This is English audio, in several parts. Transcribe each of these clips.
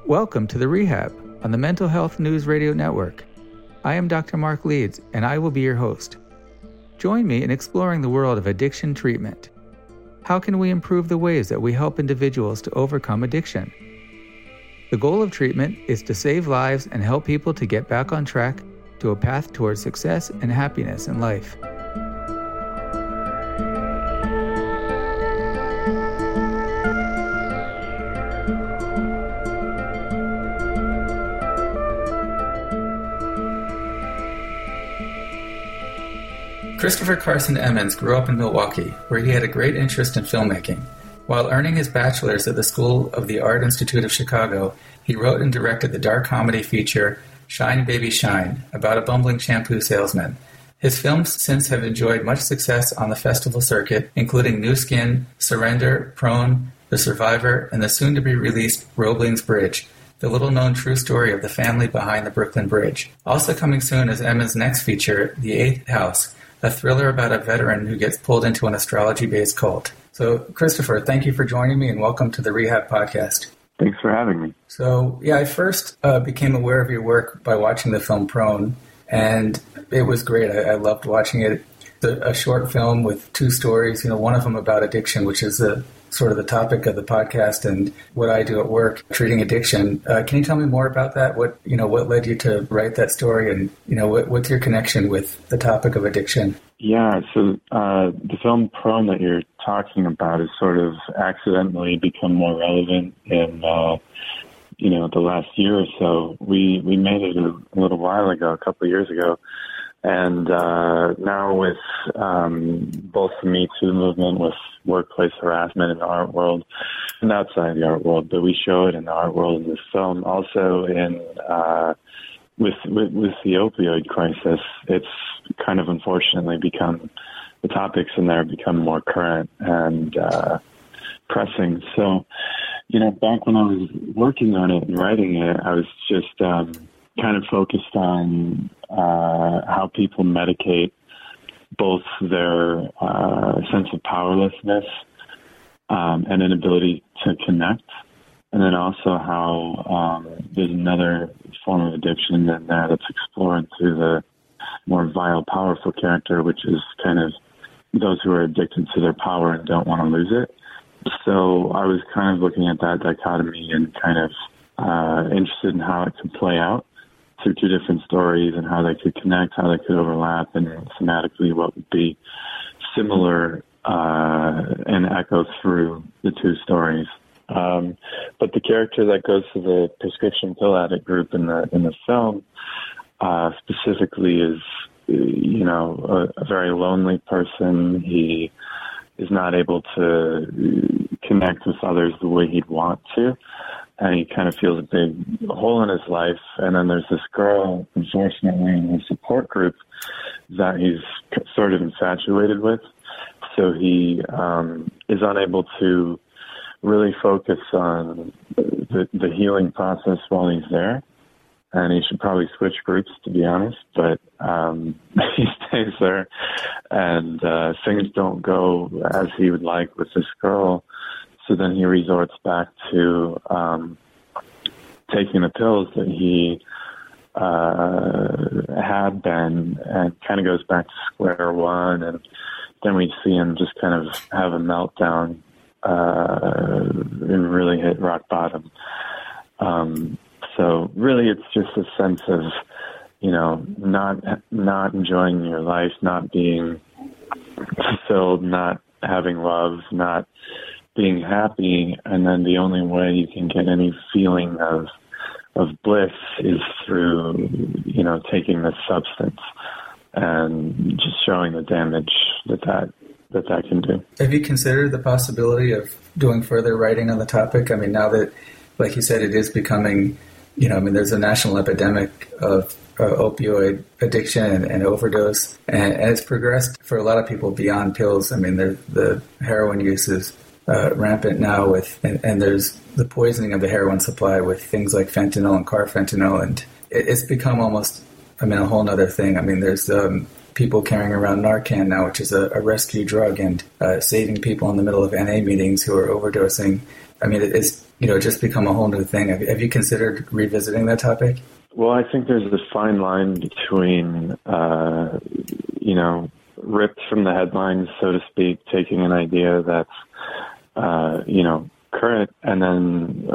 Welcome to The Rehab on the Mental Health News Radio Network. I am Dr. Mark Leeds, and I will be your host. Join me in exploring the world of addiction treatment. How can we improve the ways that we help individuals to overcome addiction? The goal of treatment is to save lives and help people to get back on track to a path towards success and happiness in life. Christopher Carson Emmons grew up in Milwaukee, where he had a great interest in filmmaking. While earning his bachelor's at the School of the Art Institute of Chicago, he wrote and directed the dark comedy feature Shine Baby Shine, about a bumbling shampoo salesman. His films since have enjoyed much success on the festival circuit, including New Skin, Surrender, Prone, The Survivor, and the soon-to-be-released Roebling's Bridge, the little-known true story of the family behind the Brooklyn Bridge. Also coming soon is Emmons' next feature, The Eighth House, a thriller about a veteran who gets pulled into an astrology-based cult. So, Christopher, thank you for joining me, and welcome to the Rehab Podcast. Thanks for having me. So, I first became aware of your work by watching the film Prone, and it was great. I loved watching it. A short film with two stories, one of them about addiction, which is sort of the topic of the podcast and what I do at work, treating addiction. Can you tell me more about that? What led you to write that story, and what's your connection with the topic of addiction? Yeah, so the film Prone that you're talking about has sort of accidentally become more relevant in the last year or so. We made it a little while ago, a couple of years ago. And now with both the Me Too movement, with workplace harassment in the art world and outside the art world, but we show it in the art world in this film. Also in with the opioid crisis, it's kind of unfortunately become, the topics in there become more current and pressing. So, back when I was working on it and writing it, I was just kind of focused on how people medicate both their sense of powerlessness and inability to connect, and then also how there's another form of addiction in there that's explored through the more vile, powerful character, which is kind of those who are addicted to their power and don't want to lose it. So I was kind of looking at that dichotomy and kind of interested in how it could play out through two different stories and how they could connect, how they could overlap, and thematically what would be similar and echo through the two stories. But the character that goes to the prescription pill addict group in the film specifically is, a very lonely person. He is not able to connect with others the way he'd want to. And he kind of feels a big hole in his life. And then there's this girl, unfortunately, in his support group that he's sort of infatuated with. So he is unable to really focus on the healing process while he's there. And he should probably switch groups, to be honest. But he stays there. And things don't go as he would like with this girl. So then he resorts back to taking the pills that he had been, and kind of goes back to square one. And then we see him just kind of have a meltdown and really hit rock bottom. So really it's just a sense of, not enjoying your life, not being fulfilled, not having love, not being happy, and then the only way you can get any feeling of bliss is through, taking this substance, and just showing the damage that can do. Have you considered the possibility of doing further writing on the topic? I mean, now that, like you said, it is becoming, there's a national epidemic of opioid addiction and overdose, and it's progressed for a lot of people beyond pills. I mean, the heroin use is rampant now and there's the poisoning of the heroin supply with things like fentanyl and carfentanil, and it's become almost, a whole nother thing. There's people carrying around Narcan now, which is a rescue drug, and saving people in the middle of NA meetings who are overdosing. It's just become a whole new thing. Have you considered revisiting that topic? Well, I think there's this fine line between, ripped from the headlines, so to speak, taking an idea that's, current and then,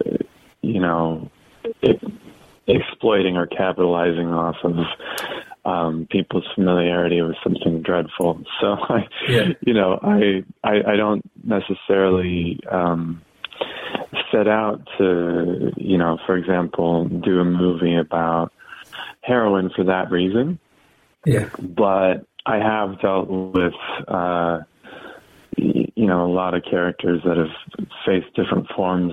exploiting or capitalizing off of people's familiarity with something dreadful. So I don't necessarily set out to, for example, do a movie about heroin for that reason. Yeah. But I have dealt with, a lot of characters that have faced different forms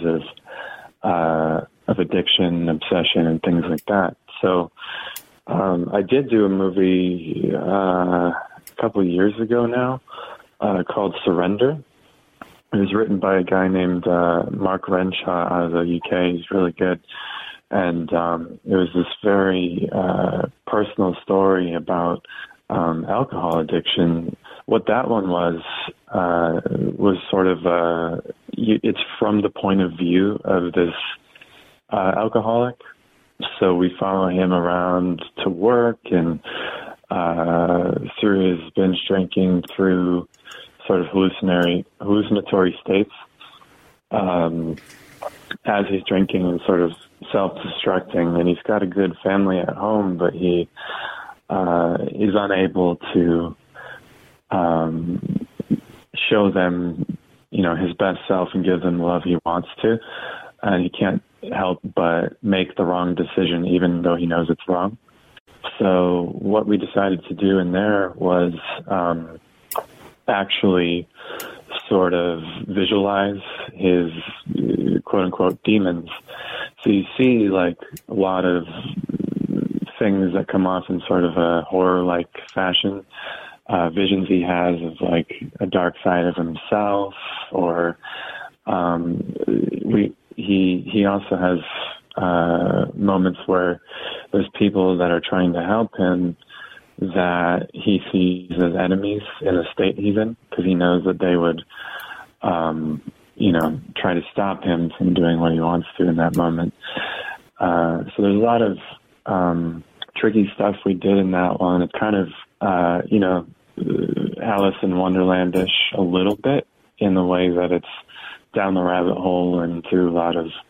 of addiction, obsession, and things like that. So I did do a movie a couple of years ago now called Surrender. It was written by a guy named Mark Renshaw out of the UK. He's really good. And it was this very personal story about alcohol addiction. What that one was sort of, it's from the point of view of this alcoholic. So we follow him around to work and through his binge drinking, through sort of hallucinatory states as he's drinking and sort of self-destructing. And he's got a good family at home, but he is unable to show them, his best self and give them the love he wants to. And he can't help but make the wrong decision, even though he knows it's wrong. So what we decided to do in there was actually sort of visualize his quote-unquote demons. So you see like a lot of things that come off in sort of a horror-like fashion, visions he has of like a dark side of himself, or he also has moments where there's people that are trying to help him that he sees as enemies in the state he's in, because he knows that they would, try to stop him from doing what he wants to in that moment. So there's a lot of tricky stuff we did in that one. It's kind of, Alice in Wonderland-ish a little bit, in the way that it's down the rabbit hole and through a lot of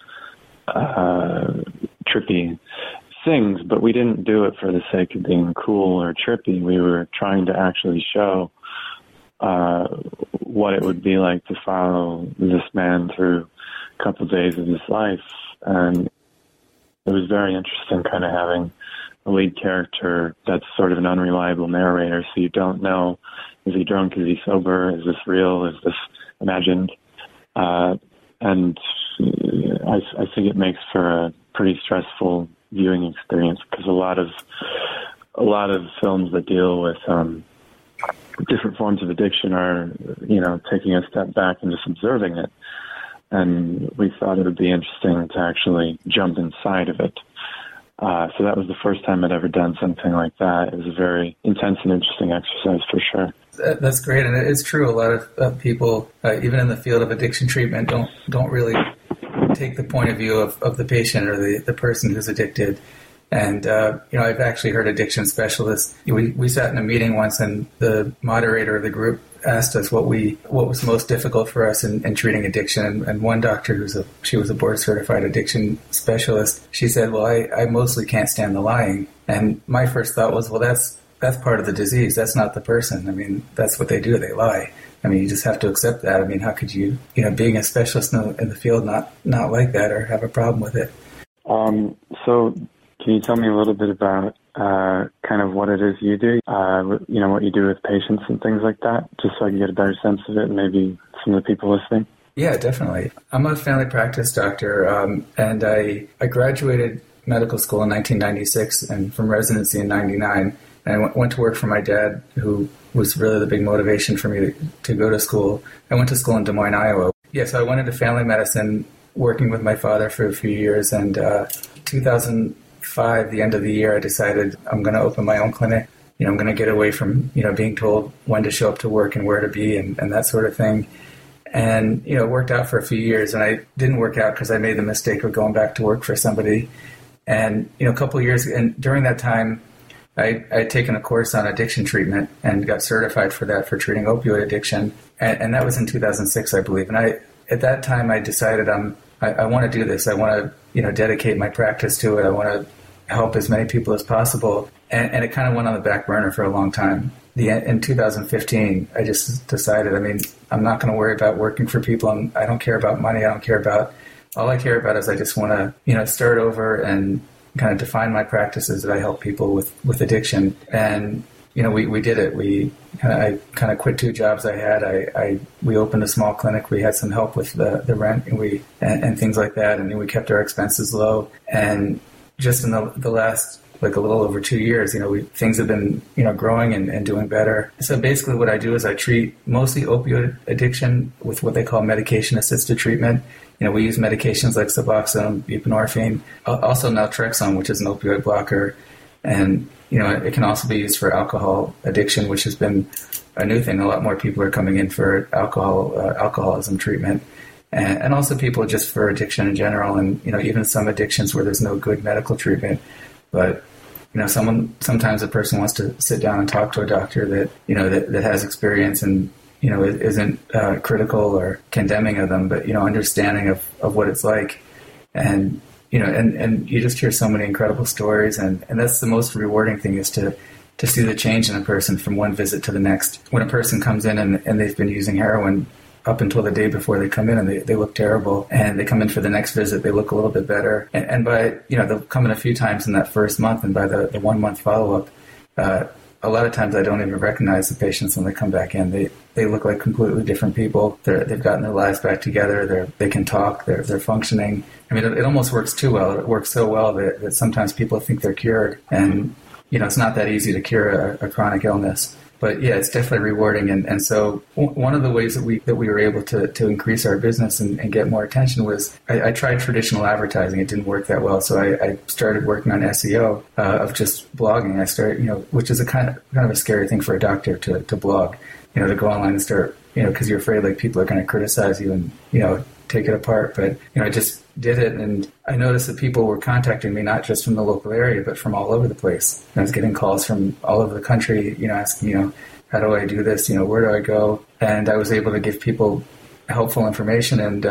trippy things, but we didn't do it for the sake of being cool or trippy. We were trying to actually show what it would be like to follow this man through a couple of days of his life. And it was very interesting kind of having a lead character that's sort of an unreliable narrator, so you don't know, is he drunk, is he sober, is this real, is this imagined? And I think it makes for a pretty stressful viewing experience, because a lot of films that deal with different forms of addiction are, taking a step back and just observing it. And we thought it would be interesting to actually jump inside of it. So that was the first time I'd ever done something like that. It was a very intense and interesting exercise for sure. That's great, and it's true. A lot of people, even in the field of addiction treatment, don't really take the point of view of the patient or the person who's addicted. And I've actually heard addiction specialists. We sat in a meeting once, and the moderator of the group asked us what was most difficult for us in treating addiction. And one doctor she was a board certified addiction specialist. She said, "Well, I mostly can't stand the lying." And my first thought was, well, that's part of the disease. That's not the person. I mean, that's what they do. They lie. I mean, you just have to accept that. I mean, how could you, being a specialist in the field, not like that or have a problem with it? So can you tell me a little bit about kind of what it is you do, what you do with patients and things like that, just so I can get a better sense of it, and maybe some of the people listening? Yeah, definitely. I'm a family practice doctor, and I graduated medical school in 1996 and from residency in 99. And I went to work for my dad, who was really the big motivation for me to go to school. I went to school in Des Moines, Iowa. Yeah, so I went into family medicine, working with my father for a few years. And 2005, the end of the year, I decided I'm going to open my own clinic. I'm going to get away from, being told when to show up to work and where to be and that sort of thing. And, it worked out for a few years, and I didn't work out because I made the mistake of going back to work for somebody. And, a couple of years, and during that time, I'd taken a course on addiction treatment and got certified for that, for treating opioid addiction. And that was in 2006, I believe. And at that time, I decided I want to do this. I want to, dedicate my practice to it. I want to help as many people as possible. And it kind of went on the back burner for a long time. In 2015, I just decided, I'm not going to worry about working for people. I don't care about money. All I care about is I just want to, start over and kind of define my practices that I help people with addiction. And, we did it. I kind of quit 2 jobs I had. We opened a small clinic. We had some help with the rent and things like that. And we kept our expenses low. And just in the last, a little over 2 years, things have been, growing and doing better. So basically what I do is I treat mostly opioid addiction with what they call medication-assisted treatment. We use medications like Suboxone, buprenorphine, also naltrexone, which is an opioid blocker. And, it can also be used for alcohol addiction, which has been a new thing. A lot more people are coming in for alcoholism treatment. And also people just for addiction in general, and, even some addictions where there's no good medical treatment. But, sometimes a person wants to sit down and talk to a doctor that has experience and, isn't critical or condemning of them, but, understanding of what it's like. And, and you just hear so many incredible stories. And that's the most rewarding thing, is to see the change in a person from one visit to the next. When a person comes in and they've been using heroin up until the day before they come in and they look terrible, and they come in for the next visit, they look a little bit better. And by, they'll come in a few times in that first month, and by the 1 month follow-up, a lot of times I don't even recognize the patients when they come back in. They look like completely different people. They've gotten their lives back together. They can talk. They're functioning. It almost works too well. It works so well that sometimes people think they're cured. And, it's not that easy to cure a chronic illness. But yeah, it's definitely rewarding. And so one of the ways that we were able to increase our business and get more attention was I tried traditional advertising. It didn't work that well. So I started working on SEO of just blogging. I started, which is a kind of a scary thing for a doctor to blog, to go online and start, because you're afraid people are going to criticize you and, take it apart. But, I just did it, and I noticed that people were contacting me not just from the local area, but from all over the place. I was getting calls from all over the country, asking, how do I do this? Where do I go? And I was able to give people helpful information, and,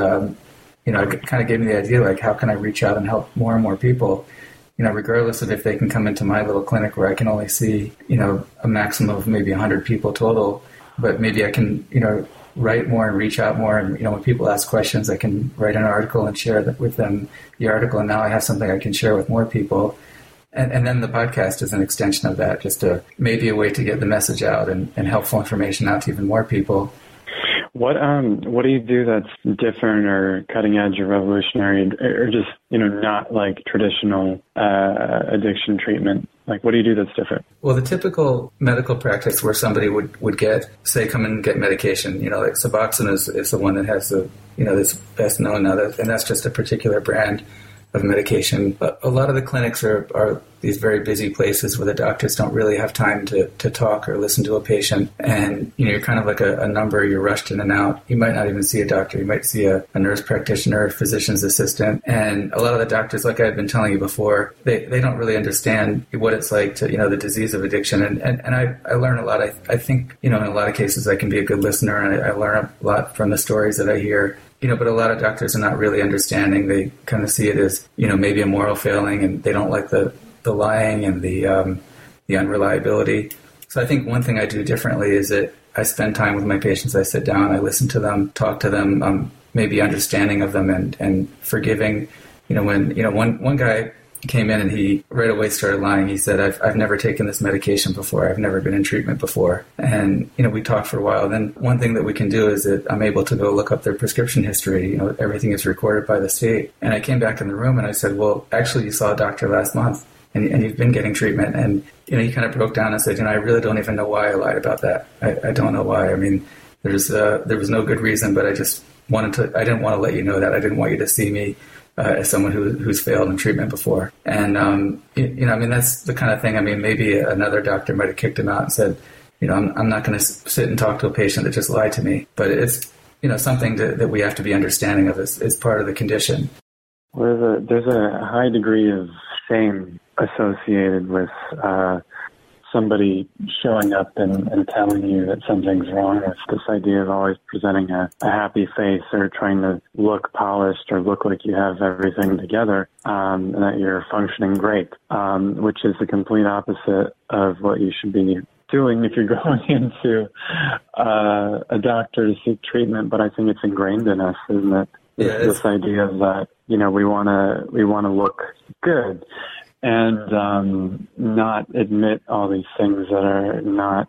it kind of gave me the idea, how can I reach out and help more and more people, regardless of if they can come into my little clinic where I can only see, a maximum of maybe 100 people total, but maybe I can, write more and reach out more. And, when people ask questions, I can write an article and share with them the article. And now I have something I can share with more people. And then the podcast is an extension of that, just maybe a way to get the message out and helpful information out to even more people. What do you do that's different or cutting edge or revolutionary or just, not like traditional addiction treatment? What do you do that's different? Well, the typical medical practice where somebody would get, say, come and get medication, like Suboxone is the one that has that's best known now, and that's just a particular brand of medication. But a lot of the clinics are these very busy places where the doctors don't really have time to talk or listen to a patient. And, you're kind of like a number, you're rushed in and out. You might not even see a doctor. You might see a nurse practitioner, a physician's assistant. And a lot of the doctors, like I've been telling you before, they don't really understand what it's like to, the disease of addiction. And I learn a lot. I think, in a lot of cases I can be a good listener, and I learn a lot from the stories that I hear. But a lot of doctors are not really understanding. They kind of see it as, maybe a moral failing, and they don't like the lying and the unreliability. So I think one thing I do differently is that I spend time with my patients. I sit down, I listen to them, talk to them, maybe understanding of them and forgiving. One guy came in and he right away started lying. He said, I've never taken this medication before. I've never been in treatment before. And, we talked for a while. Then one thing that we can do is that I'm able to go look up their prescription history. Everything is recorded by the state. And I came back in the room and I said, well, actually you saw a doctor last month and you've been getting treatment. And, he kind of broke down and said, I really don't even know why I lied about that. I don't know why. There was no good reason, but I didn't want to let you know that. I didn't want you to see me as someone who's failed in treatment before. And, that's the kind of thing, maybe another doctor might have kicked him out and said, I'm not going to sit and talk to a patient that just lied to me. But it's something that we have to be understanding of as part of the condition. Well, there's a high degree of shame associated with somebody showing up and telling you that something's wrong. It's this idea of always presenting a happy face or trying to look polished or look like you have everything together, and that you're functioning great, which is the complete opposite of what you should be doing if you're going into a doctor to seek treatment. But I think it's ingrained in us, isn't it? Yeah, this idea that, we want to look good and not admit all these things that are not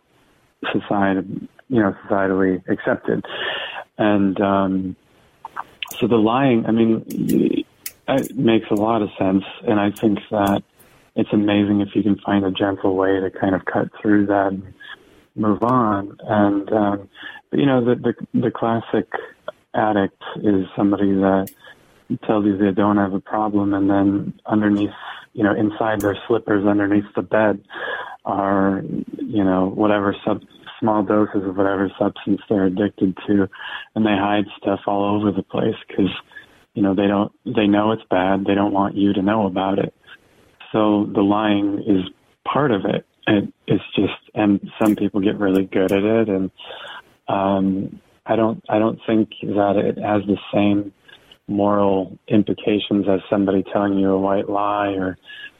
societally accepted. And so the lying, it makes a lot of sense, and I think that it's amazing if you can find a gentle way to kind of cut through that and move on. And the classic addict is somebody that tells you they don't have a problem, and then underneath, inside their slippers, underneath the bed, are, whatever small doses of whatever substance they're addicted to, and they hide stuff all over the place because, they know it's bad. They don't want you to know about it. So the lying is part of it. It's just, and some people get really good at it, and I don't think that it has the same moral implications as somebody telling you a white lie or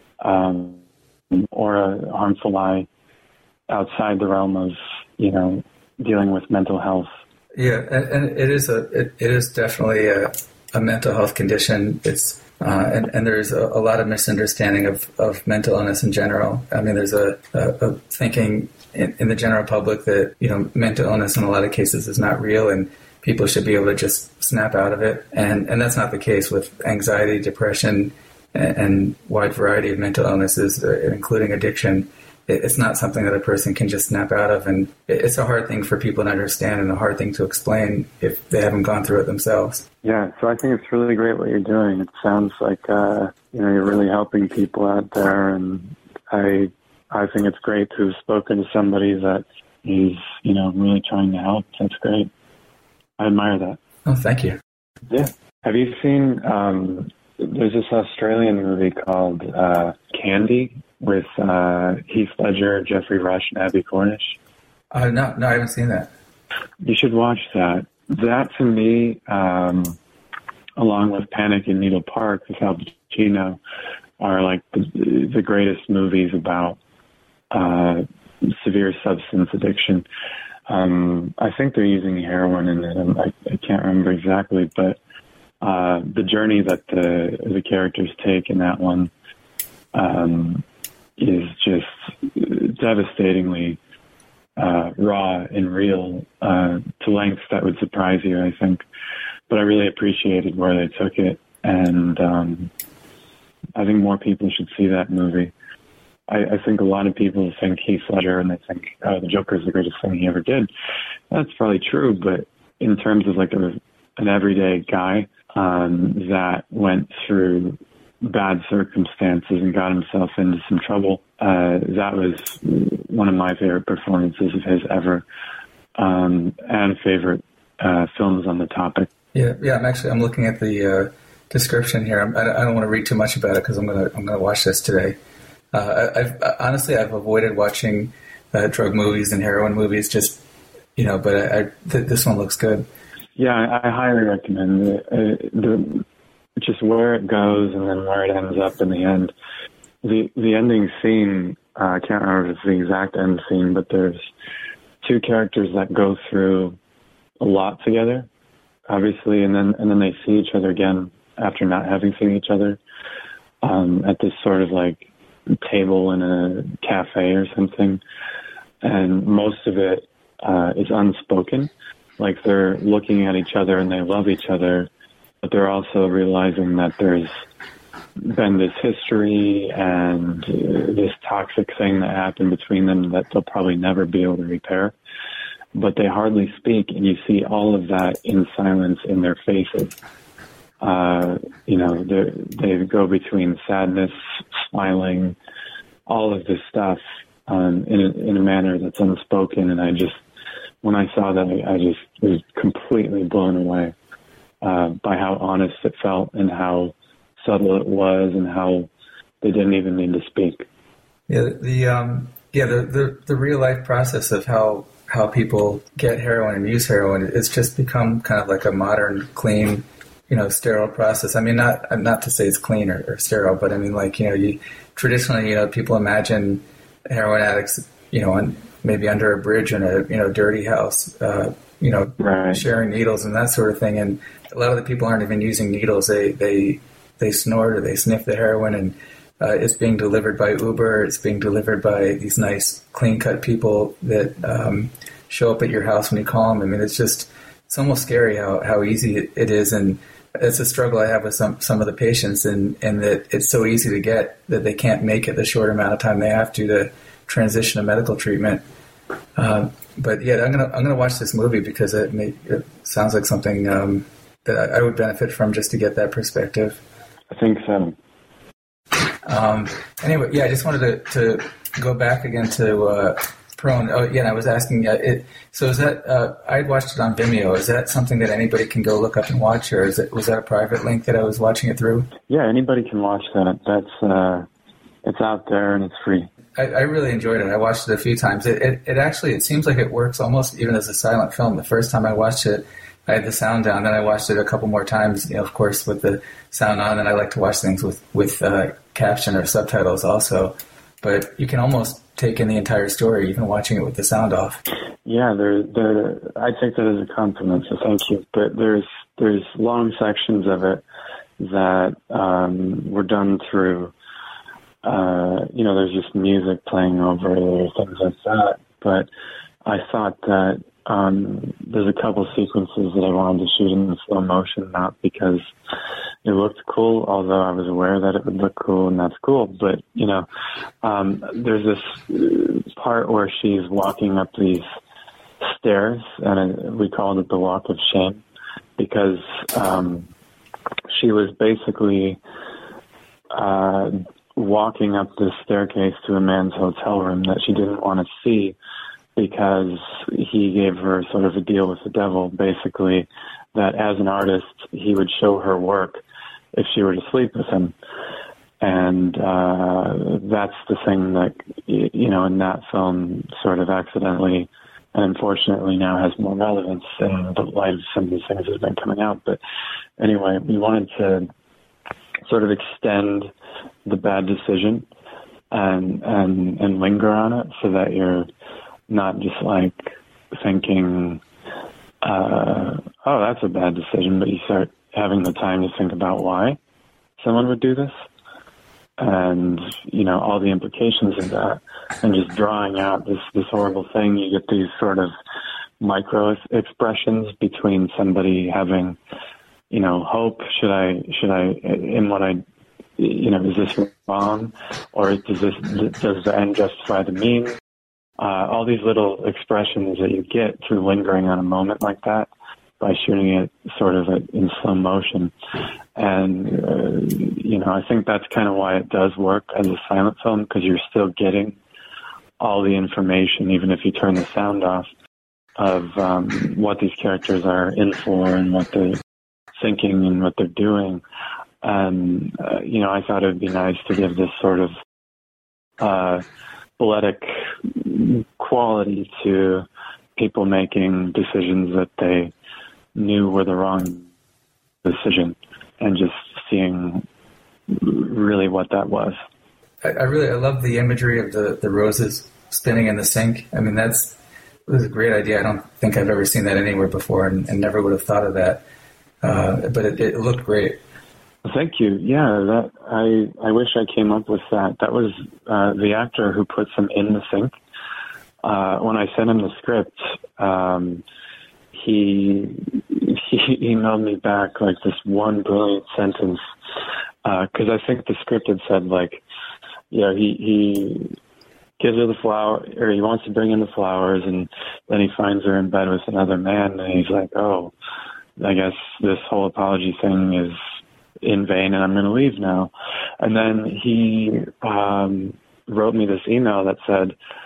a harmful lie outside the realm of dealing with mental health. Yeah, and it is definitely a mental health condition. It's and there's a lot of misunderstanding of mental illness in general. There's a thinking in the general public that mental illness in a lot of cases is not real, and people should be able to just snap out of it. And that's not the case with anxiety, depression, and wide variety of mental illnesses, including addiction. It's not something that a person can just snap out of. And it's a hard thing for people to understand and a hard thing to explain if they haven't gone through it themselves. Yeah, so I think it's really great what you're doing. It sounds like, you're really helping people out there. And I think it's great to have spoken to somebody that is, really trying to help. That's great. I admire that. Oh, thank you. Yeah. Have you seen, there's this Australian movie called Candy with Heath Ledger, Jeffrey Rush, and Abby Cornish? No, I haven't seen that. You should watch that. That, to me, along with Panic in Needle Park with Al Pacino, are like the greatest movies about severe substance addiction. I think they're using heroin in it. I can't remember exactly, but the journey that the characters take in that one is just devastatingly raw and real to lengths that would surprise you, I think. But I really appreciated where they took it, and I think more people should see that movie. I think a lot of people think Heath Ledger and they think the Joker is the greatest thing he ever did. That's probably true, but in terms of like an everyday guy that went through bad circumstances and got himself into some trouble, that was one of my favorite performances of his ever, and favorite films on the topic. Yeah. I'm looking at the description here. I don't want to read too much about it because I'm gonna watch this today. I've avoided watching drug movies and heroin movies, but this one looks good. Yeah, I highly recommend it. Just where it goes and then where it ends up in the end. The ending scene, I can't remember if it's the exact end scene, but there's two characters that go through a lot together, obviously, and then they see each other again after not having seen each other at this sort of like table in a cafe or something, and most of it is unspoken. Like they're looking at each other and they love each other, but they're also realizing that there's been this history and this toxic thing that happened between them that they'll probably never be able to repair. But they hardly speak, and you see all of that in silence in their faces. They go between sadness, smiling, all of this stuff in a manner that's unspoken. And I just when I saw that, I just was completely blown away by how honest it felt and how subtle it was and how they didn't even need to speak. Yeah, the real life process of how people get heroin and use heroin, it's just become kind of like a modern, clean, sterile process. I mean, not to say it's clean or sterile, but I mean, like, traditionally, people imagine heroin addicts, maybe under a bridge in a dirty house, right. sharing needles and that sort of thing. And a lot of the people aren't even using needles. They snort or they sniff the heroin, and it's being delivered by Uber. It's being delivered by these nice, clean-cut people that show up at your house when you call them. I mean, it's almost scary how easy it is, and it's a struggle I have with some of the patients, and that it's so easy to get that they can't make it the short amount of time they have to transition to medical treatment. But yeah, I'm gonna watch this movie because it sounds like something that I would benefit from, just to get that perspective. I think so. Anyway, yeah, I just wanted to go back again to Prone. Oh, yeah, and I was asking, so is that, I'd watched it on Vimeo. Is that something that anybody can go look up and watch, or was that a private link that I was watching it through? Yeah, anybody can watch that. That's, it's out there and it's free. I really enjoyed it. I watched it a few times. It actually, it seems like it works almost even as a silent film. The first time I watched it, I had the sound down. Then I watched it a couple more times, of course, with the sound on. And I like to watch things with caption or subtitles also. But you can almost take in the entire story, even watching it with the sound off. Yeah, I take that as a compliment, so thank you. But there's long sections of it that were done through. There's just music playing over it or things like that. But I thought that there's a couple sequences that I wanted to shoot in slow motion, not because it looked cool, although I was aware that it would look cool, and that's cool. But, there's this part where she's walking up these stairs, and we called it the Walk of Shame, because she was basically walking up this staircase to a man's hotel room that she didn't want to see, because he gave her sort of a deal with the devil, basically, that as an artist, he would show her work if she were to sleep with him. And that's the thing that, in that film sort of accidentally and unfortunately now has more relevance in the light of some of these things that have been coming out. But anyway, we wanted to sort of extend the bad decision and linger on it, so that you're not just like thinking, oh, that's a bad decision, but you start having the time to think about why someone would do this and, all the implications of that, and just drawing out this horrible thing. You get these sort of micro expressions between somebody having, hope. Should I, in what I, is this wrong? Or does the end justify the means? All these little expressions that you get through lingering on a moment like that by shooting it sort of in slow motion. And, I think that's kind of why it does work as a silent film, because you're still getting all the information, even if you turn the sound off, of what these characters are in for and what they're thinking and what they're doing. And, I thought it would be nice to give this sort of poetic quality to people making decisions that they knew were the wrong decision, and just seeing really what that was. I love the imagery of the roses spinning in the sink. I mean, it was a great idea. I don't think I've ever seen that anywhere before, and never would have thought of that. But it looked great. Thank you. Yeah, I wish I came up with that. That was the actor who puts them in the sink. When I sent him the script, he emailed me back like this one brilliant sentence, because I think the script had said he gives her the flower, or he wants to bring in the flowers, and then he finds her in bed with another man, and he's like, oh, I guess this whole apology thing is in vain, and I'm going to leave now. And then he wrote me this email that said,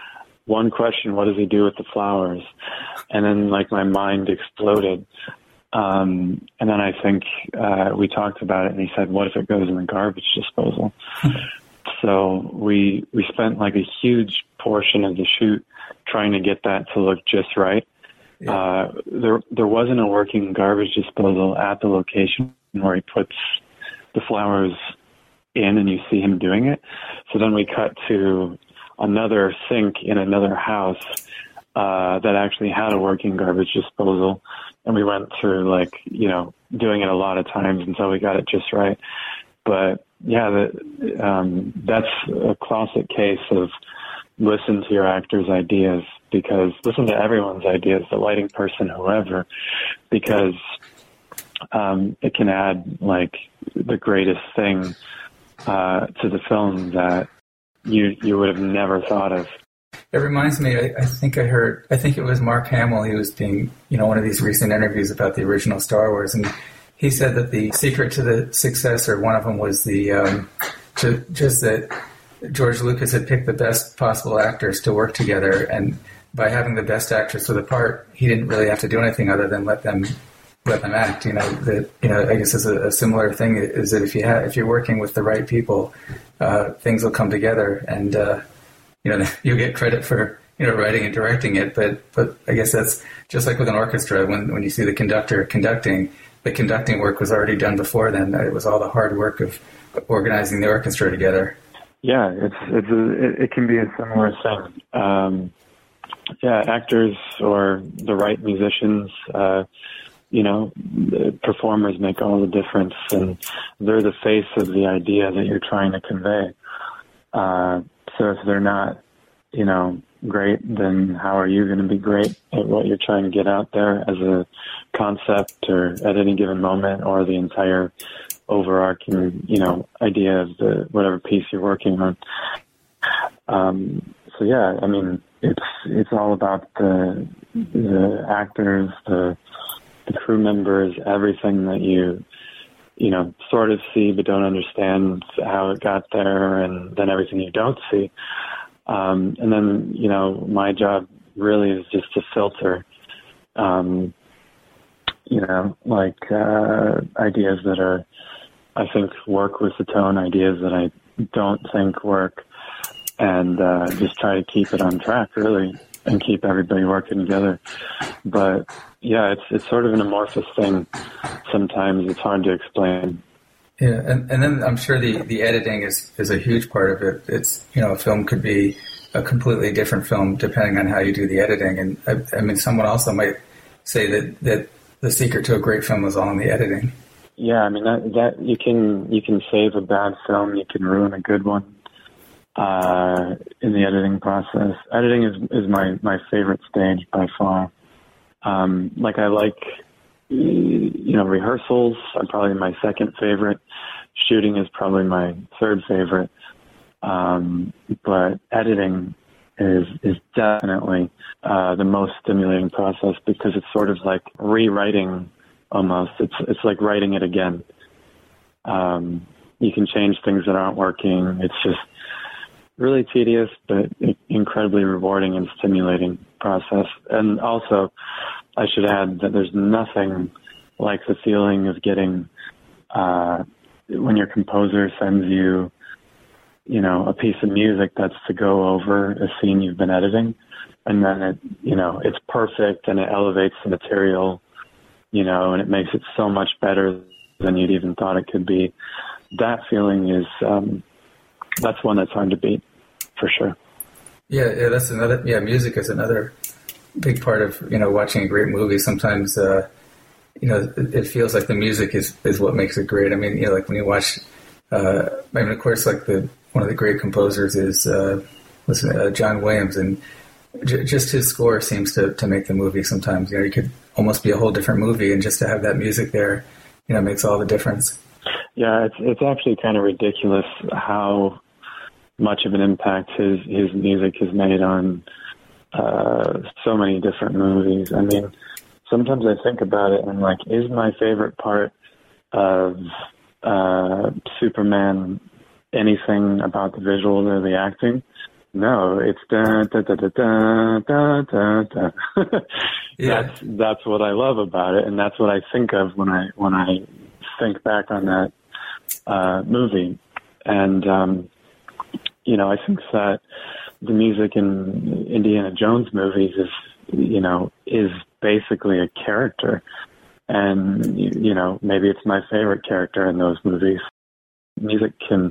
one question, what does he do with the flowers? And then like my mind exploded. And then I think we talked about it, and he said, what if it goes in the garbage disposal? So we spent like a huge portion of the shoot trying to get that to look just right. Yeah. There wasn't a working garbage disposal at the location where he puts the flowers in and you see him doing it. So then we cut to another sink in another house that actually had a working garbage disposal. And we went through like, doing it a lot of times until we got it just right. But yeah, that's a classic case of listen to your actor's ideas, because listen to everyone's ideas, the lighting person, whoever, because it can add like the greatest thing to the film that you would have never thought of. It reminds me, I think it was Mark Hamill. He was doing, one of these recent interviews about the original Star Wars, and he said that the secret to the success, or one of them, was just that George Lucas had picked the best possible actors to work together, and by having the best actress for the part, he didn't really have to do anything other than let them act. I guess it's a similar thing is that if you're working with the right people, things will come together, and you'll get credit for writing and directing it. But I guess that's just like with an orchestra. When you see the conductor conducting, the conducting work was already done before then. It was all the hard work of organizing the orchestra together. Yeah, it can be a similar thing. Actors or the right musicians, the performers make all the difference, and they're the face of the idea that you're trying to convey. So if they're not, great, then how are you going to be great at what you're trying to get out there as a concept or at any given moment, or the entire overarching, idea of the whatever piece you're working on. So yeah, I mean, it's all about the actors, the crew members, everything that you sort of see but don't understand how it got there, and then everything you don't see. And then, my job really is just to filter, ideas that are, I think, work with the tone, ideas that I don't think work, and just try to keep it on track, really, and keep everybody working together. But yeah, it's sort of an amorphous thing. Sometimes it's hard to explain. Yeah, and then I'm sure the editing is a huge part of it. It's, a film could be a completely different film depending on how you do the editing. And I mean, someone also might say that the secret to a great film is all in the editing. Yeah, I mean, that you can save a bad film, you can ruin a good one in the editing process. Editing is my favorite stage by far. I like, rehearsals are probably my second favorite. Shooting is probably my third favorite. But editing is definitely the most stimulating process, because it's sort of like rewriting almost. It's like writing it again. You can change things that aren't working. It's just really tedious, but incredibly rewarding and stimulating process. And also, I should add that there's nothing like the feeling of getting, when your composer sends you, a piece of music that's to go over a scene you've been editing, and then it's perfect and it elevates the material, and it makes it so much better than you'd even thought it could be. That feeling is, that's one that's hard to beat, for sure. Yeah, that's another. Yeah, music is another big part of watching a great movie. Sometimes it feels like the music is what makes it great. I mean, like when you watch, of course, like one of the great composers is John Williams, and just his score seems to make the movie. Sometimes it could almost be a whole different movie, and just to have that music there, makes all the difference. Yeah, it's actually kind of ridiculous how much of an impact his music has made on so many different movies. I mean, sometimes I think about it and I'm like, is my favorite part of Superman anything about the visuals or the acting? No, it's da da da da da da da da. Yeah. That's what I love about it, and that's what I think of when I think back on that movie. And I think that the music in Indiana Jones movies is basically a character, and maybe it's my favorite character in those movies. Music can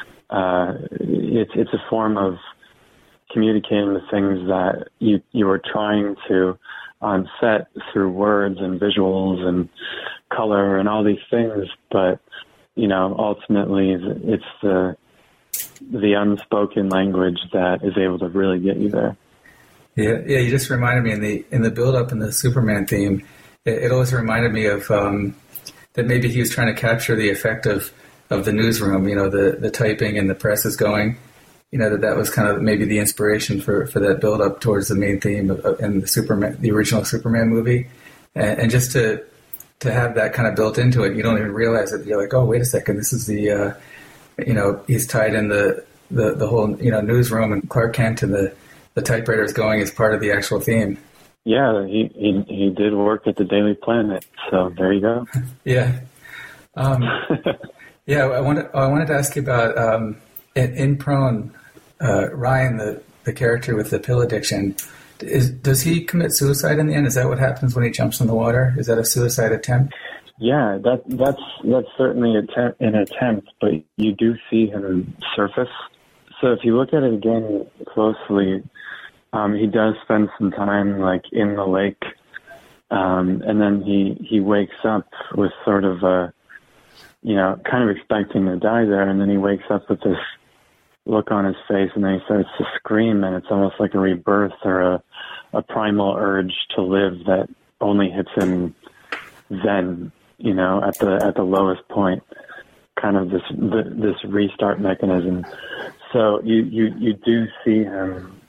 it's a form of communicating the things that you are trying to on set through words and visuals and color and all these things, but ultimately it's the unspoken language that is able to really get you there. Yeah. You just reminded me in the build-up in the Superman theme. It always reminded me of that maybe he was trying to capture the effect of the newsroom. The typing and the press is going. That was kind of maybe the inspiration for that build-up towards the main theme in the original Superman movie, and just to have that kind of built into it, you don't even realize it. You're like, oh, wait a second, this is the he's tied in the whole newsroom and Clark Kent and the typewriter is going as part of the actual theme. Yeah, he did work at the Daily Planet, so there you go. Yeah, yeah. I wanted to ask you about in Prone, Ryan, the character with the pill addiction. Does he commit suicide in the end? Is that what happens when he jumps in the water? Is that a suicide attempt? Yeah, that's certainly an attempt, but you do see him surface. So if you look at it again closely, he does spend some time like in the lake, and then he wakes up with sort of a, kind of expecting to die there, and then he wakes up with this look on his face, and then he starts to scream, and it's almost like a rebirth or a primal urge to live that only hits him then, at the lowest point, kind of this restart mechanism. So you do see him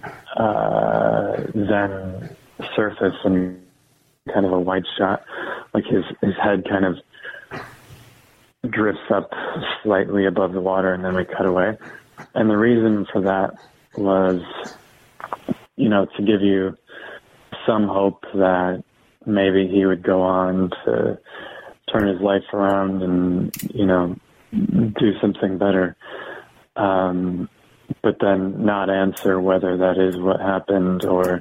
then surface in kind of a wide shot, like his head kind of drifts up slightly above the water, and then we cut away. And the reason for that was, to give you some hope that maybe he would go on to turn his life around and, do something better. But then not answer whether that is what happened or,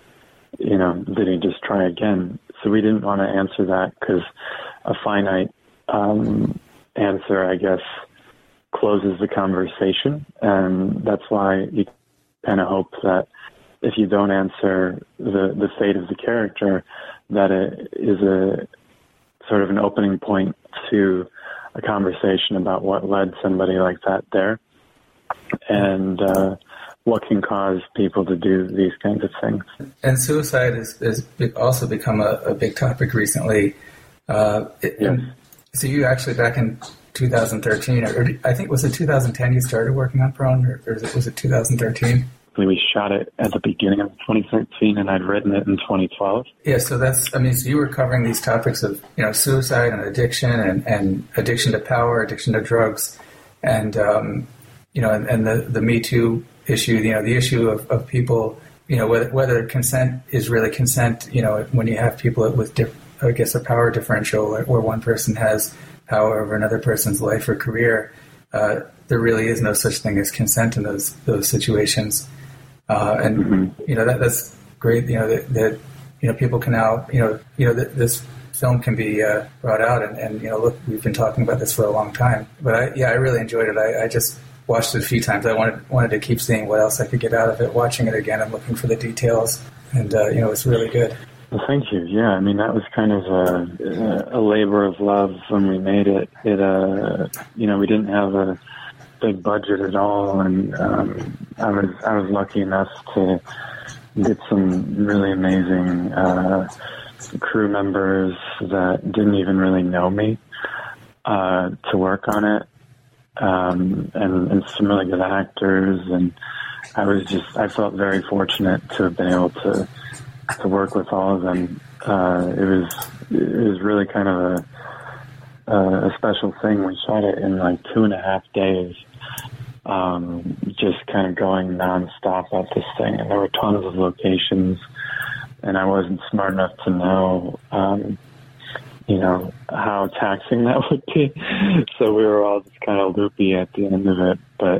did he just try again? So we didn't want to answer that because a finite answer, I guess, closes the conversation. And that's why you kind of hope that if you don't answer the fate of the character, that it is a sort of an opening point to a conversation about what led somebody like that there and what can cause people to do these kinds of things. And suicide has also become a big topic recently. Yes. So you actually, back in 2013, or I think, was it 2010 you started working on Prone, or was it 2013? We shot it at the beginning of 2013, and I'd written it in 2012. Yeah, so so you were covering these topics of, suicide and addiction and addiction to power, addiction to drugs, and, and the Me Too issue, the issue of people, whether consent is really consent, when you have people with, a power differential where one person has power over another person's life or career, there really is no such thing as consent in those situations. And that's great. That people can now this film can be brought out and look, we've been talking about this for a long time. But I really enjoyed it. I just watched it a few times. I wanted to keep seeing what else I could get out of it. Watching it again and looking for the details, and it's really good. Well, thank you. Yeah, I mean, that was kind of a labor of love when we made it. We didn't have a big budget at all, and I was lucky enough to get some really amazing crew members that didn't even really know me to work on it, and some really good actors, and I felt very fortunate to have been able to work with all of them. It was really kind of a special thing. We shot it in like 2.5 days, just kind of going nonstop at this thing. And there were tons of locations, and I wasn't smart enough to know, how taxing that would be. So we were all just kind of loopy at the end of it. But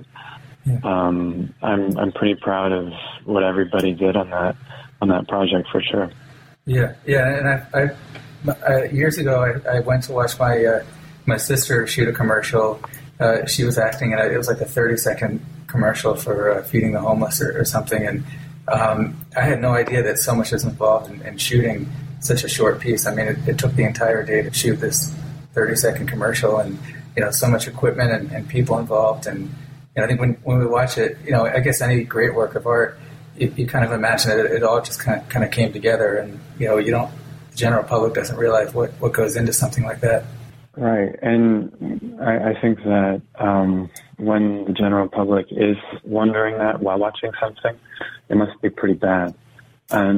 I'm pretty proud of what everybody did on that project for sure. Yeah, and I years ago I went to watch my sister shoot a commercial. She was acting in it was like a 30-second commercial for feeding the homeless or something, and I had no idea that so much was involved in shooting such a short piece. I mean, it took the entire day to shoot this 30-second commercial, and so much equipment and people involved. And I think when we watch it, I guess any great work of art, you kind of imagine it all just kind of came together, and the general public doesn't realize what goes into something like that. Right, and I think that when the general public is wondering that while watching something, it must be pretty bad. And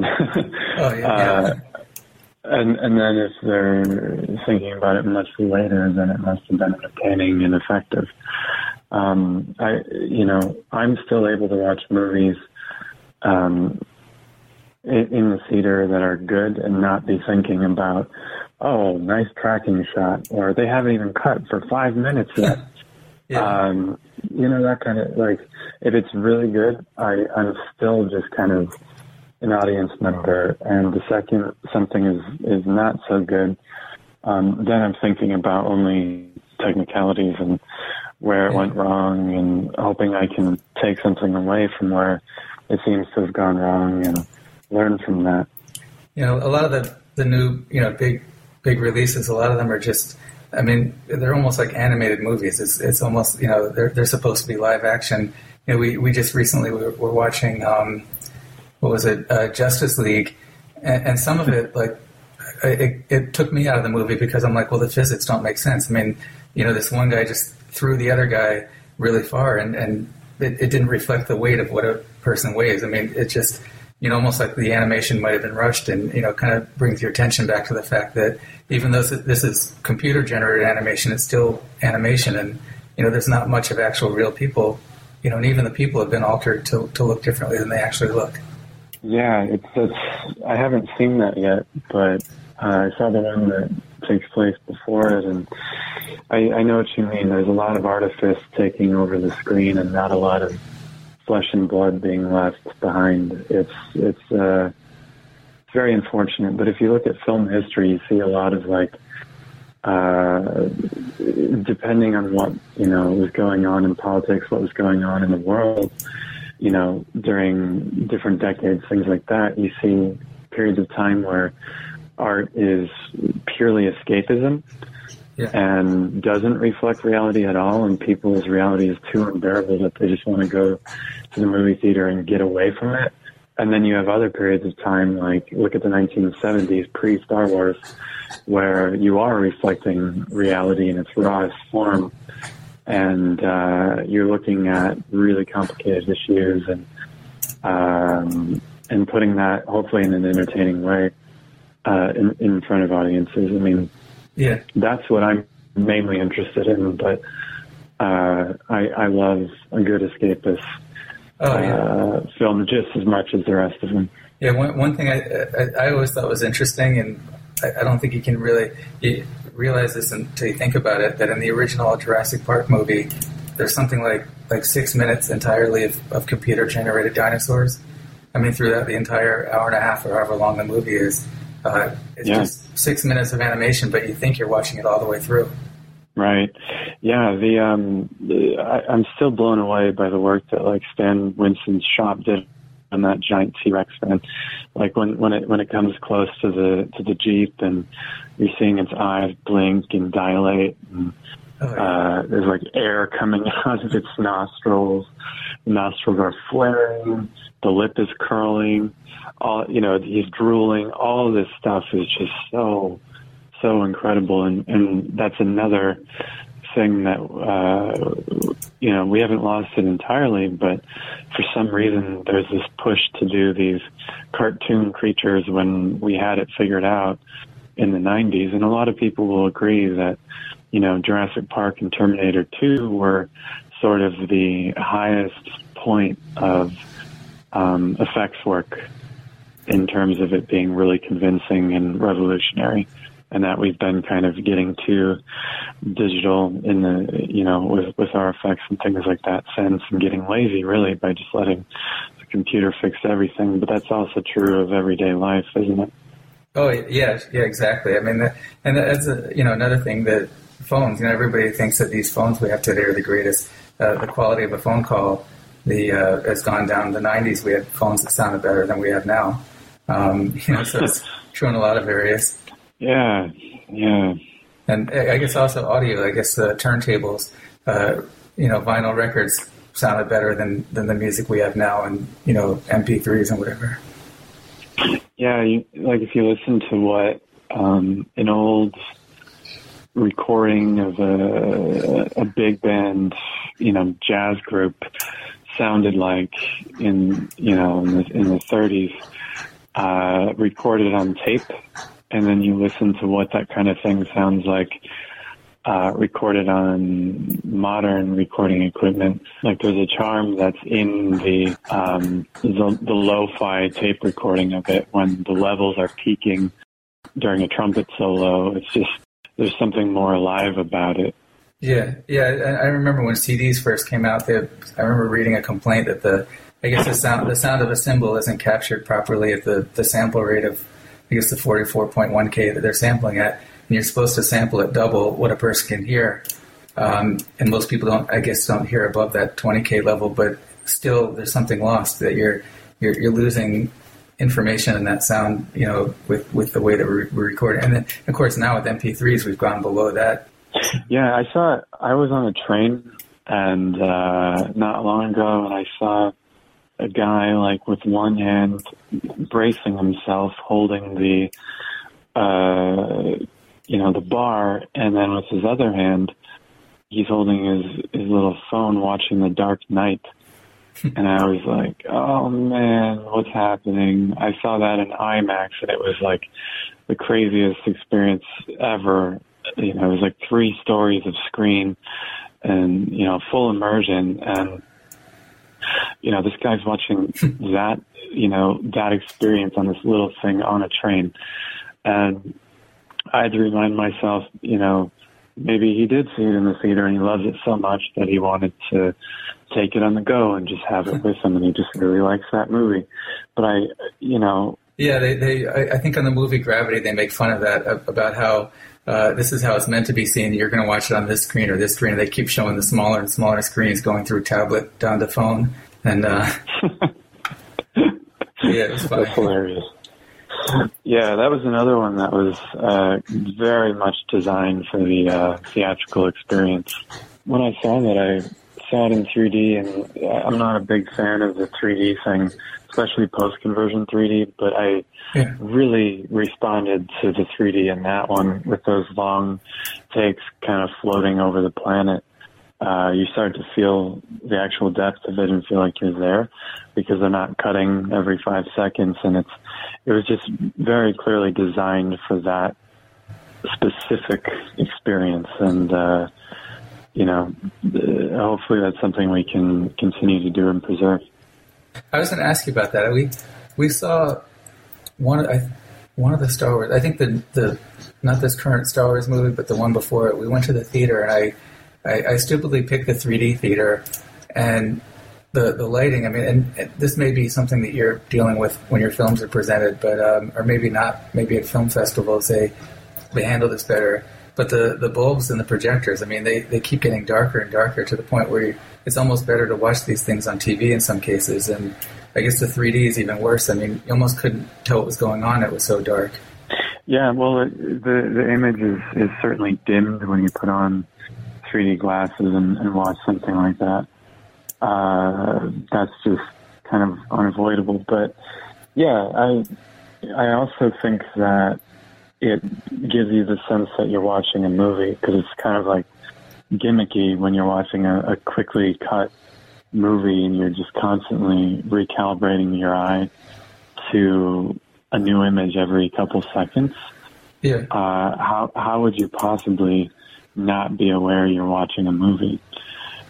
and then if they're thinking about it much later, then it must have been entertaining and effective. I'm still able to watch movies in the theater that are good and not be thinking about, oh, nice tracking shot, or they haven't even cut for 5 minutes yet. That kind of, like, if it's really good, I'm still just kind of an audience member. And the second something is not so good, then I'm thinking about only technicalities and where it went wrong, and hoping I can take something away from where it seems to have gone wrong and learn from that. A lot of the new, big releases, a lot of them are just, I mean, they're almost like animated movies. It's almost, they're supposed to be live action. We just recently were watching, what was it, Justice League, and some of it, like, it took me out of the movie because I'm like, well, the physics don't make sense. I mean, this one guy just threw the other guy really far, and it didn't reflect the weight of what a person weighs. I mean, it just, almost like the animation might have been rushed, and, kind of brings your attention back to the fact that even though this is computer-generated animation, it's still animation, and, there's not much of actual real people, and even the people have been altered to look differently than they actually look. Yeah, I haven't seen that yet, but I saw the one that takes place before it, and I know what you mean. There's a lot of artifice taking over the screen and not a lot of flesh and blood being left behind. It's very unfortunate. But if you look at film history, you see a lot of, like, depending on what was going on in politics, what was going on in the world, during different decades, things like that, you see periods of time where art is purely escapism. Yeah. And doesn't reflect reality at all, and people's reality is too unbearable that they just want to go to the movie theater and get away from it. And then you have other periods of time, like look at the 1970s, pre-Star Wars, where you are reflecting reality in its rawest form, and you're looking at really complicated issues and putting that hopefully in an entertaining way in front of audiences. I mean, yeah, that's what I'm mainly interested in, but I love a good escapist film just as much as the rest of them. Yeah, one thing I always thought was interesting, and I don't think you can really realize this until you think about it, that in the original Jurassic Park movie, there's something like 6 minutes entirely of computer-generated dinosaurs. I mean, throughout the entire hour and a half or however long the movie is. It's just 6 minutes of animation, but you think you're watching it all the way through. Right. Yeah. I'm still blown away by the work that, like, Stan Winston's shop did on that giant T-Rex fan. Like when it comes close to the Jeep, and you're seeing its eyes blink and dilate, and there's like air coming out of its nostrils. The nostrils are flaring. The lip is curling. He's drooling. All of this stuff is just so incredible, and that's another thing that we haven't lost it entirely, but for some reason there's this push to do these cartoon creatures when we had it figured out in the 90s, and a lot of people will agree that Jurassic Park and Terminator 2 were sort of the highest point of effects work in terms of it being really convincing and revolutionary, and that we've been kind of getting to digital in the, with our effects and things like that sense, and getting lazy really by just letting the computer fix everything. But that's also true of everyday life, isn't it? Oh, yeah, exactly. I mean, and that's another thing that phones. Everybody thinks that these phones we have today are the greatest. The quality of a phone call has gone down. In the '90s, we had phones that sounded better than we have now. So it's true in a lot of areas. Yeah. And I guess also audio. I guess turntables, vinyl records sounded better than the music we have now, and MP3s and whatever. Yeah, if you listen to what an old recording of a big band, jazz group sounded like in the 30s, recorded on tape, and then you listen to what that kind of thing sounds like recorded on modern recording equipment. Like there's a charm that's in the lo-fi tape recording of it when the levels are peaking during a trumpet solo. It's just, there's something more alive about it. Yeah. I remember when CDs first came out. I remember reading a complaint that the sound of a cymbal isn't captured properly at the sample rate of, I guess, the 44.1K that they're sampling at. And you're supposed to sample at double what a person can hear. And most people don't hear above that 20K level, but still there's something lost, that you're losing information in that sound, with the way that we're recording. And then, of course, now with MP3s, we've gone below that. Yeah, I was on a train and not long ago, and I saw a guy with one hand bracing himself, holding the bar, and then with his other hand, he's holding his little phone, watching The Dark Knight. And I was like, oh man, what's happening? I saw that in IMAX, and it was the craziest experience ever. It was 3 stories of screen and, full immersion. And, this guy's watching that, that experience on this little thing on a train. And I had to remind myself, maybe he did see it in the theater and he loves it so much that he wanted to take it on the go and just have it with him, and he just really likes that movie. But Yeah, I think on the movie Gravity, they make fun of that, about how this is how it's meant to be seen. You're going to watch it on this screen or this screen, and they keep showing the smaller and smaller screens going through tablet down to phone. And yeah, it was funny. That's hilarious. Yeah, that was another one that was very much designed for the theatrical experience. When I saw that, I saw it in 3D, and I'm not a big fan of the 3D thing, especially post-conversion 3D, but I really responded to the 3D in that one with those long takes kind of floating over the planet. You start to feel the actual depth of it and feel like you're there, because they're not cutting every 5 seconds, and it was just very clearly designed for that specific experience. And hopefully that's something we can continue to do and preserve. I was going to ask you about that. We saw one of the Star Wars. I think the not this current Star Wars movie, but the one before it. We went to the theater, and I stupidly picked the 3D theater, and the lighting. I mean, and this may be something that you're dealing with when your films are presented, but or maybe not. Maybe at film festivals they handle this better. But the bulbs and the projectors, I mean, they keep getting darker and darker to the point where it's almost better to watch these things on TV in some cases. And I guess the 3D is even worse. I mean, you almost couldn't tell what was going on. It was so dark. Yeah, well, the image is certainly dimmed when you put on 3D glasses and watch something like that. That's just kind of unavoidable. But yeah, I also think that it gives you the sense that you're watching a movie, because it's kind of gimmicky when you're watching a quickly cut movie and you're just constantly recalibrating your eye to a new image every couple seconds. Yeah. How would you possibly not be aware you're watching a movie?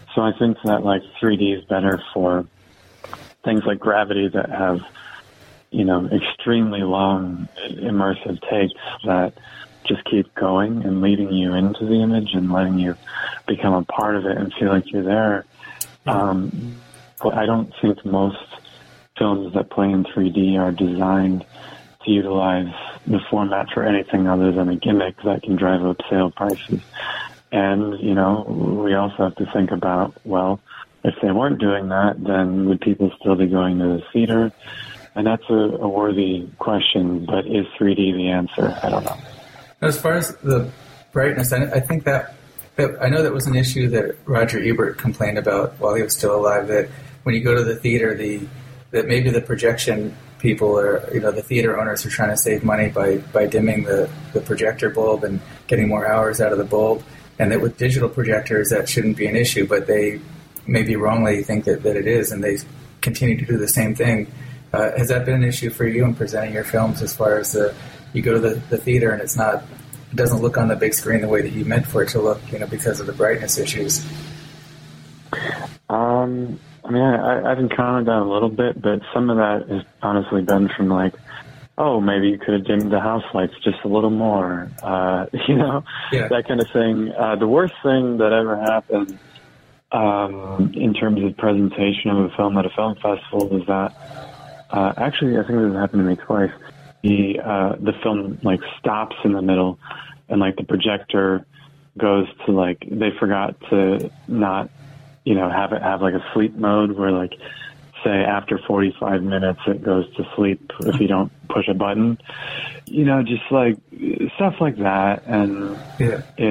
So I think that like 3D is better for things like Gravity that have, extremely long immersive takes that just keep going and leading you into the image and letting you become a part of it and feel like you're there. But I don't think most films that play in 3D are designed to utilize the format for anything other than a gimmick that can drive up sale prices. And, we also have to think about, well, if they weren't doing that, then would people still be going to the theater? And that's a worthy question, but is 3D the answer? I don't know. As far as the brightness, I think that I know that was an issue that Roger Ebert complained about while he was still alive, that when you go to the theater, that maybe the projection people or, the theater owners are trying to save money by dimming the projector bulb and getting more hours out of the bulb. And that with digital projectors, that shouldn't be an issue, but they maybe wrongly think that it is, and they continue to do the same thing. Has that been an issue for you in presenting your films as far as you go to the theater and it doesn't look on the big screen the way that you meant for it to look, because of the brightness issues? I've encountered that a little bit, but some of that has honestly been from like, oh, maybe you could have dimmed the house lights just a little more, that kind of thing. The worst thing that ever happened in terms of presentation of a film at a film festival was that, actually, I think this happened to me twice. The film like stops in the middle, and like the projector goes to like, they forgot to not, have it have like a sleep mode where like, say after 45 minutes it goes to sleep if you don't push a button, just like stuff like that. And it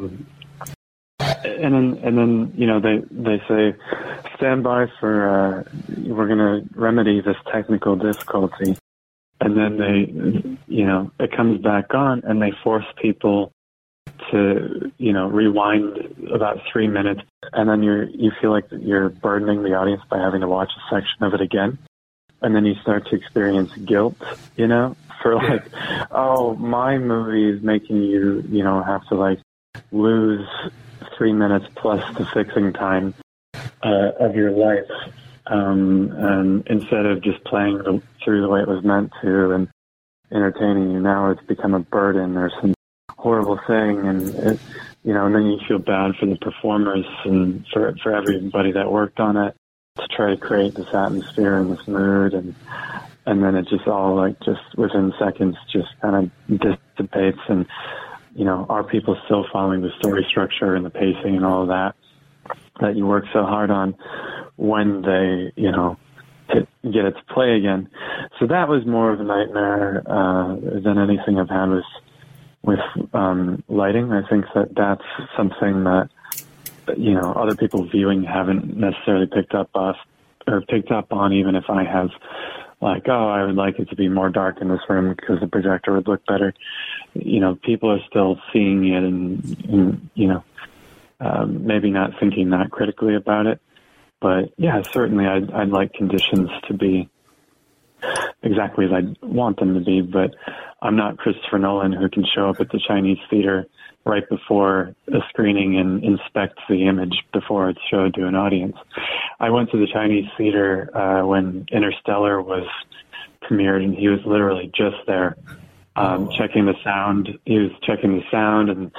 and then they say stand by for we're going to remedy this technical difficulty, and then they it comes back on and they force people to rewind about 3 minutes, and then you feel like you're burdening the audience by having to watch a section of it again, and then you start to experience guilt, for like, oh, my movie is making you have to like lose 3 minutes plus the fixing time of your life, and instead of just playing through the way it was meant to and entertaining you, now it's become a burden or some horrible thing, and and then you feel bad for the performers and for everybody that worked on it to try to create this atmosphere and this mood, and then it just all like just within seconds just kind of dissipates. And are people still following the story structure and the pacing and all of that you work so hard on when they get it to play again? So that was more of a nightmare than anything I've had with lighting. I think that's something that other people viewing haven't necessarily picked up on, even if I have, like, oh, I would like it to be more dark in this room because the projector would look better. People are still seeing it and maybe not thinking that critically about it. But yeah, certainly I'd like conditions to be exactly as I want them to be, but I'm not Christopher Nolan, who can show up at the Chinese theater right before a screening and inspect the image before it's showed to an audience. I went to the Chinese theater when Interstellar was premiered, and he was literally just there checking the sound. He was checking the sound and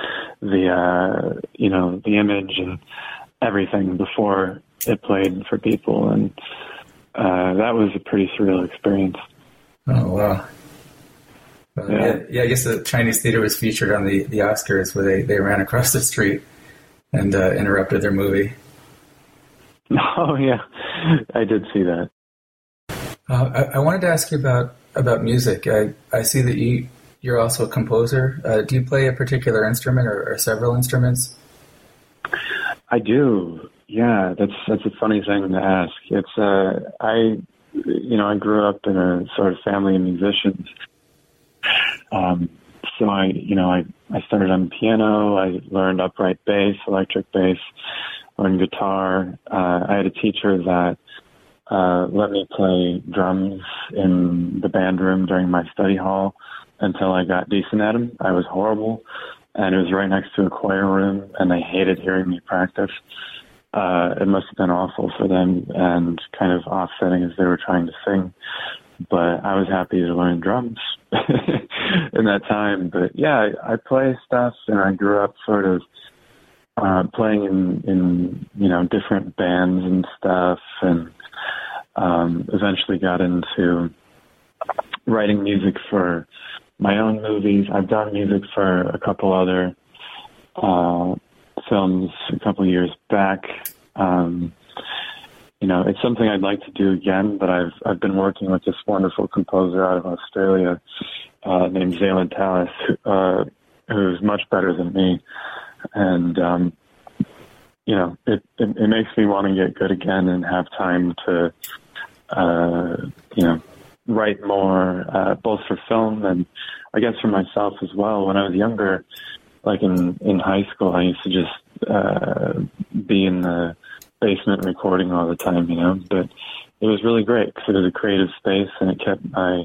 the image and everything before it played for people, and that was a pretty surreal experience. Oh, wow. Yeah, I guess the Chinese theater was featured on the Oscars, where they ran across the street and interrupted their movie. Oh, yeah. I did see that. I wanted to ask you about music. I see that you're also a composer. Do you play a particular instrument or several instruments? I do. Yeah, that's a funny thing to ask. It's I grew up in a sort of family of musicians. So I started on piano. I learned upright bass, electric bass, learned guitar. I had a teacher that let me play drums in the band room during my study hall until I got decent at them. I was horrible, and it was right next to a choir room, and they hated hearing me practice. It must have been awful for them and kind of offsetting as they were trying to sing. But I was happy to learn drums in that time. But yeah, I play stuff, and I grew up sort of playing in different bands and stuff, and eventually got into writing music for my own movies. I've done music for a couple other films a couple years back. It's something I'd like to do again, but I've been working with this wonderful composer out of Australia named Zaylan Tallis, who's much better than me. And, it makes me want to get good again and have time to, write more, both for film and I guess for myself as well. When I was younger, like in high school, I used to just be in the basement recording all the time, but it was really great because it was a creative space and it kept my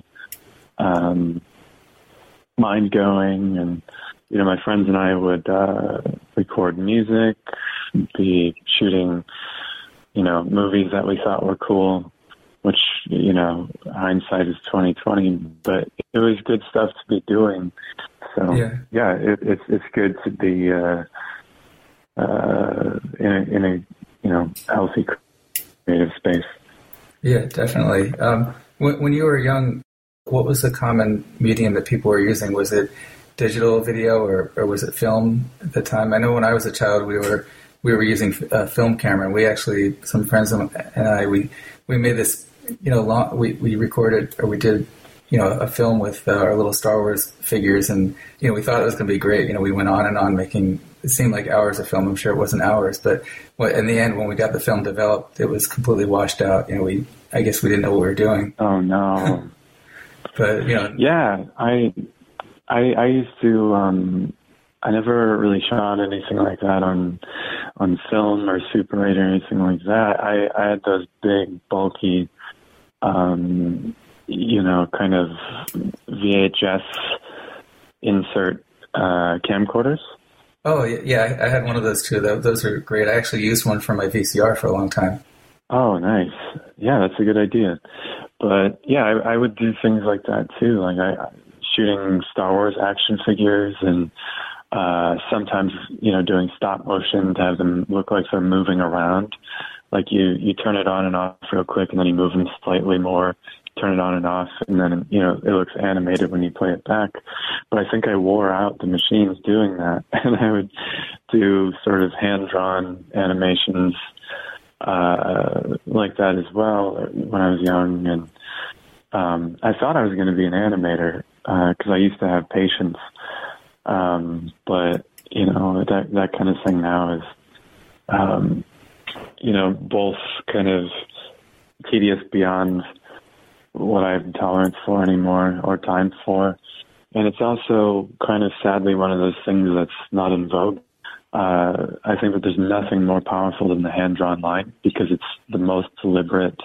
mind going. And, my friends and I would record music, be shooting, movies that we thought were cool, which, hindsight is 2020, but it was good stuff to be doing. So it's good to be in a healthy creative space. Yeah, definitely. When you were young, what was the common medium that people were using? Was it digital video or was it film at the time? I know when I was a child, we were using a film camera, and we actually, some friends and I, we made this, we recorded, or we did, a film with our little Star Wars figures, and, we thought it was going to be great. We went on and on making, it seemed like hours of film. I'm sure it wasn't hours, but in the end, when we got the film developed, it was completely washed out. I guess we didn't know what we were doing. Oh no. But, Yeah, I used to, I never really shot anything like that on film or Super 8 or anything like that. I had those big, bulky, kind of VHS insert camcorders. Oh, yeah, I had one of those too. Those are great. I actually used one for my VCR for a long time. Oh, nice. Yeah, that's a good idea. But yeah, I would do things like that too. Like shooting Star Wars action figures and sometimes, doing stop motion to have them look like they're moving around. Like you turn it on and off real quick, and then you move them slightly more, turn it on and off, and then, it looks animated when you play it back. But I think I wore out the machines doing that, and I would do sort of hand-drawn animations like that as well when I was young. And I thought I was going to be an animator because I used to have patience. But, that kind of thing now is, both kind of tedious beyond what I have tolerance for anymore or time for. And it's also kind of sadly one of those things that's not in vogue. I think that there's nothing more powerful than the hand-drawn line because it's the most deliberate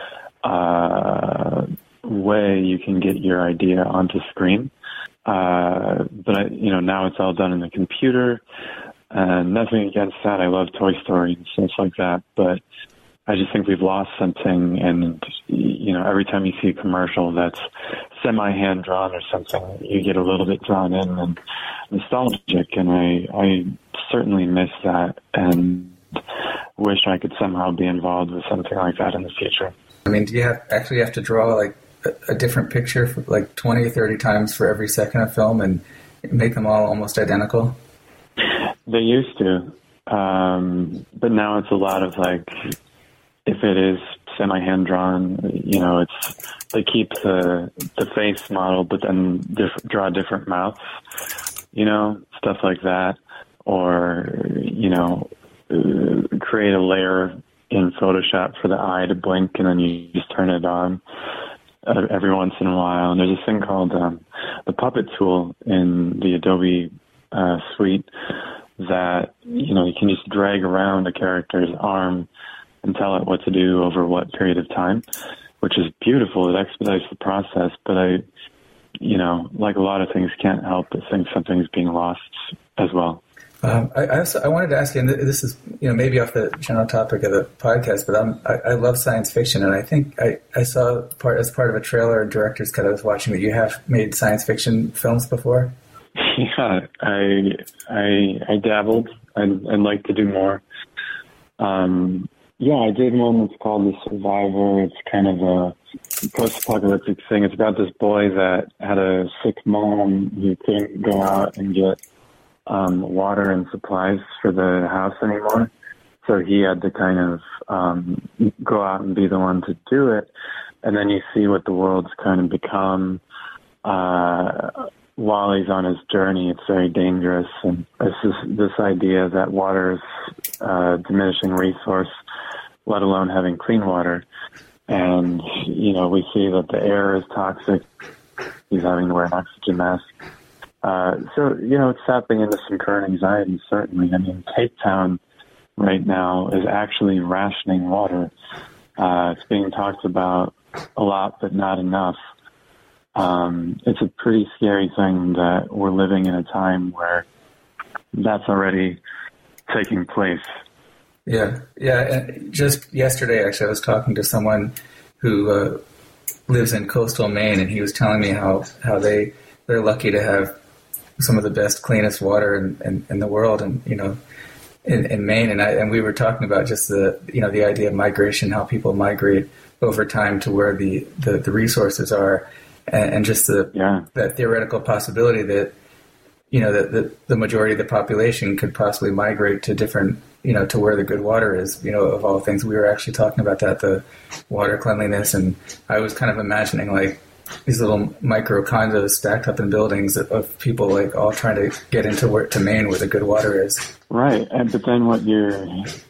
way you can get your idea onto screen. But now it's all done in the computer. Nothing against that. I love Toy Story and stuff like that, but I just think we've lost something. And every time you see a commercial that's semi-hand drawn or something, you get a little bit drawn in and nostalgic. And I certainly miss that, and wish I could somehow be involved with something like that in the future. I mean, do you have to draw like a different picture for like 20 or 30 times for every second of film and make them all almost identical? They used to, but now it's a lot of like, if it is semi-hand drawn, they keep the face model, but then draw different mouths, stuff like that, or create a layer in Photoshop for the eye to blink, and then you just turn it on every once in a while. And there's this thing called the Puppet tool in the Adobe suite that you can just drag around a character's arm and tell it what to do over what period of time, which is beautiful. It expedites the process, but I like a lot of things, can't help but think something's being lost as well. I wanted to ask you, and this is maybe off the general topic of the podcast, but I love science fiction, and I think I saw as part of a trailer or director's cut I was watching that you have made science fiction films before. Yeah, I dabbled. I'd like to do more. Yeah, I did one that's called The Survivor. It's kind of a post-apocalyptic thing. It's about this boy that had a sick mom who couldn't go out and get water and supplies for the house anymore. So he had to kind of go out and be the one to do it. And then you see what the world's kind of become while he's on his journey. It's very dangerous. And it's this idea that water is a diminishing resource, let alone having clean water. And, we see that the air is toxic. He's having to wear an oxygen mask. So, it's tapping into some current anxiety, certainly. I mean, Cape Town right now is actually rationing water. It's being talked about a lot, but not enough. It's a pretty scary thing that we're living in a time where that's already taking place. Yeah. And just yesterday, actually, I was talking to someone who lives in coastal Maine, and he was telling me how they're lucky to have some of the best, cleanest water in the world, and in Maine. And we were talking about just the idea of migration, how people migrate over time to where the resources are, and just that theoretical possibility that that the majority of the population could possibly migrate to different to where the good water is. Of all things, we were actually talking about that, the water cleanliness, and I was kind of imagining like these little micro condos stacked up in buildings of people like all trying to get into Maine where the good water is. Right, but then what you're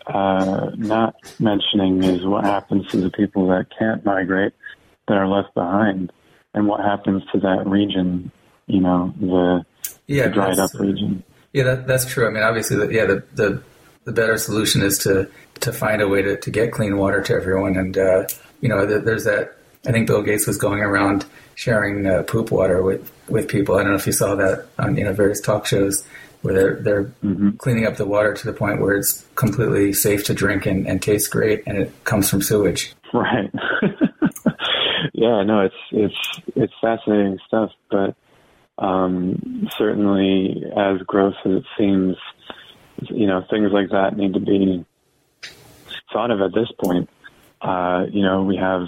not mentioning is what happens to the people that can't migrate, that are left behind, and what happens to that region, the dried up region. Yeah, that's true. I mean, obviously, the better solution is to find a way to get clean water to everyone, and there's that. I think Bill Gates was going around sharing poop water with people. I don't know if you saw that on various talk shows where they're cleaning up the water to the point where it's completely safe to drink and tastes great, and it comes from sewage. Right. Yeah, no, it's fascinating stuff, but certainly as gross as it seems, things like that need to be thought of at this point. We have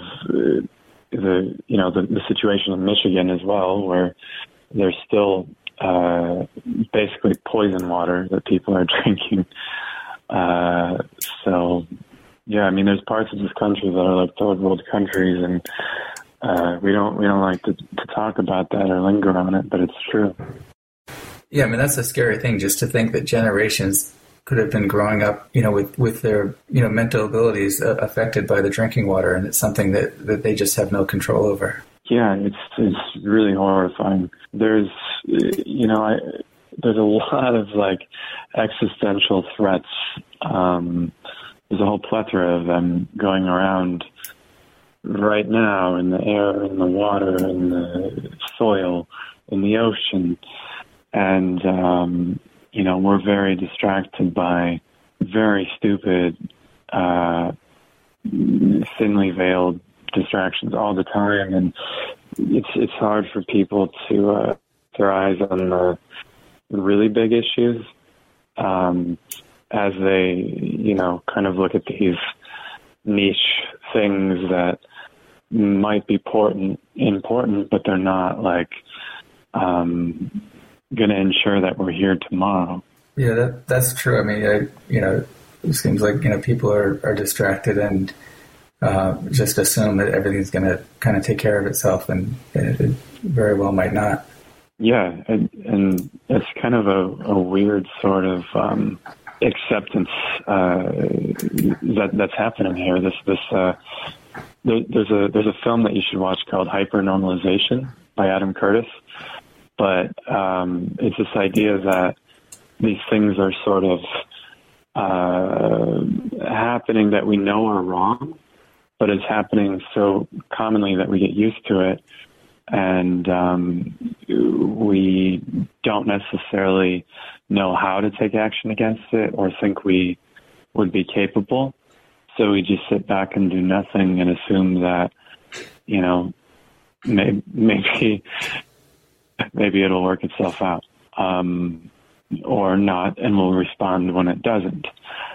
the situation in Michigan as well, where there's still basically poison water that people are drinking. So, yeah, I mean, there's parts of this country that are like third world countries, and we don't like to talk about that or linger on it, but it's true. Yeah, I mean, that's a scary thing, just to think that generations could have been growing up, with their, mental abilities affected by the drinking water, and it's something that they just have no control over. Yeah, it's really horrifying. There's, there's a lot of like existential threats. There's a whole plethora of them going around right now in the air, in the water, in the soil, in the ocean. And, we're very distracted by very stupid, thinly veiled distractions all the time. And it's hard for people to their eyes on the really big issues as they, kind of look at these niche things that might be important, but they're not like going to ensure that we're here tomorrow. Yeah, that's true. I mean, it seems like people are distracted and just assume that everything's going to kind of take care of itself, and it very well might not. Yeah, and it's kind of a weird sort of acceptance that's happening here. There's a film that you should watch called Hypernormalization by Adam Curtis, but it's this idea that these things are sort of happening that we know are wrong, but it's happening so commonly that we get used to it, and we don't necessarily know how to take action against it or think we would be capable. So we just sit back and do nothing and assume that, you know, maybe it'll work itself out, or not, and we'll respond when it doesn't.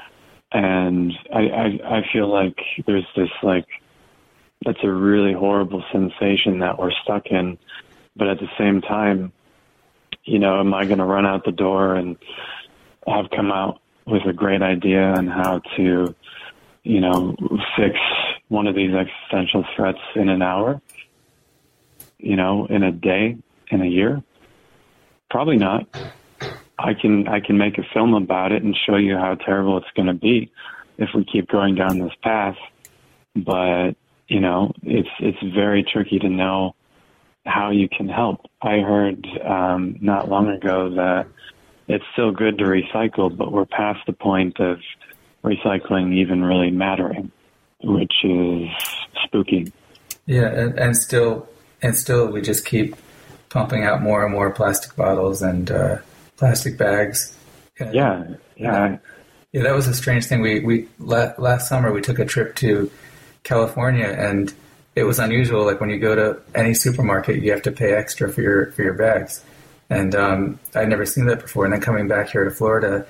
And I feel like there's this, like, that's a really horrible sensation that we're stuck in. But at the same time, you know, am I going to run out the door and have come out with a great idea on how to, you know, fix one of these existential threats in an hour, you know, in a day, in a year? Probably not. I can make a film about it and show you how terrible it's going to be if we keep going down this path. But, you know, it's very tricky to know how you can help. I heard not long ago that it's still good to recycle, but we're past the point of recycling even really mattering, which is spooky. Yeah, and still we just keep pumping out more and more plastic bottles and plastic bags. Yeah. Yeah, that was a strange thing. We last summer we took a trip to California, and it was unusual. Like when you go to any supermarket, you have to pay extra for your bags, and I'd never seen that before. And then coming back here to Florida,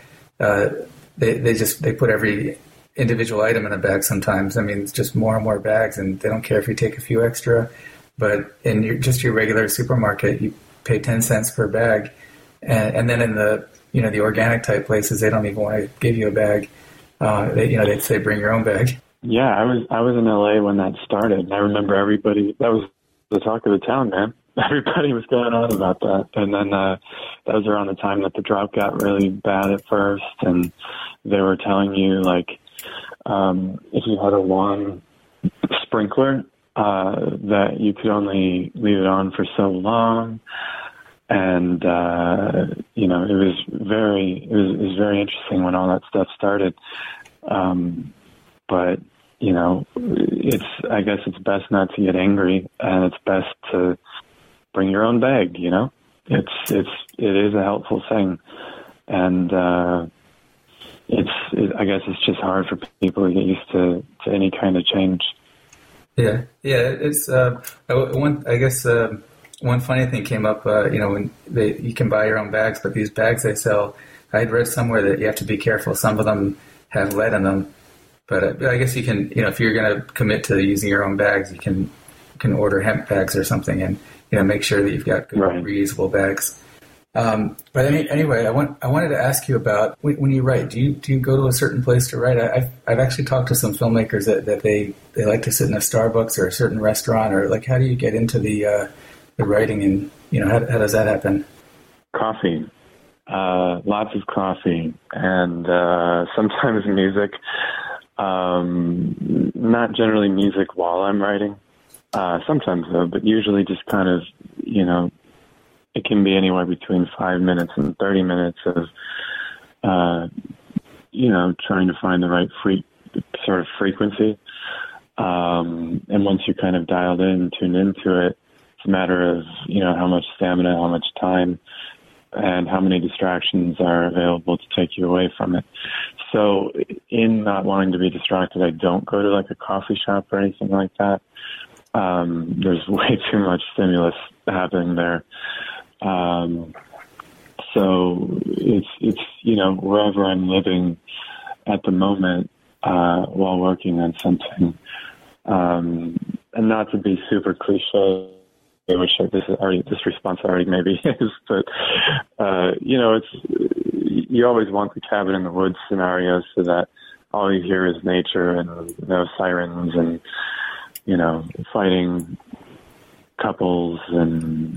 they put every individual item in a bag. Sometimes, I mean, it's just more and more bags, and they don't care if you take a few extra. But in your regular supermarket, you pay 10 cents per bag, and then in the the organic type places, they don't even want to give you a bag. They say bring your own bag. Yeah, I was in LA when that started, and I remember everybody. That was the talk of the town, man. Everybody was going on about that, and then that was around the time that the drought got really bad at first, and they were telling you, like, if you had a lawn sprinkler, that you could only leave it on for so long. And, it was very interesting when all that stuff started. But, I guess it's best not to get angry, and it's best to bring your own bag, it is a helpful thing. And, I guess it's just hard for people to get used to any kind of change. Yeah. It's, one funny thing came up, when you can buy your own bags, but these bags they sell, I'd read somewhere that you have to be careful. Some of them have lead in them, but I guess you can, if you're going to commit to using your own bags, you can order hemp bags or something, and make sure that you've got good reusable bags. But anyway, I wanted to ask you about when you write. Do you go to a certain place to write? I've actually talked to some filmmakers that they like to sit in a Starbucks or a certain restaurant, or like, how do you get into the writing, and how does that happen? Coffee, lots of coffee, and sometimes music. Not generally music while I'm writing. Sometimes though, but usually just kind of it can be anywhere between 5 minutes and 30 minutes of trying to find the right sort of frequency. And once you're kind of dialed in, tuned into it, it's a matter of, how much stamina, how much time, and how many distractions are available to take you away from it. So in not wanting to be distracted, I don't go to like a coffee shop or anything like that. There's way too much stimulus happening there. So it's wherever I'm living at the moment, while working on something. And not to be super cliche, which this response already maybe is, but, you always want the cabin in the woods scenario so that all you hear is nature and no sirens and, fighting couples and,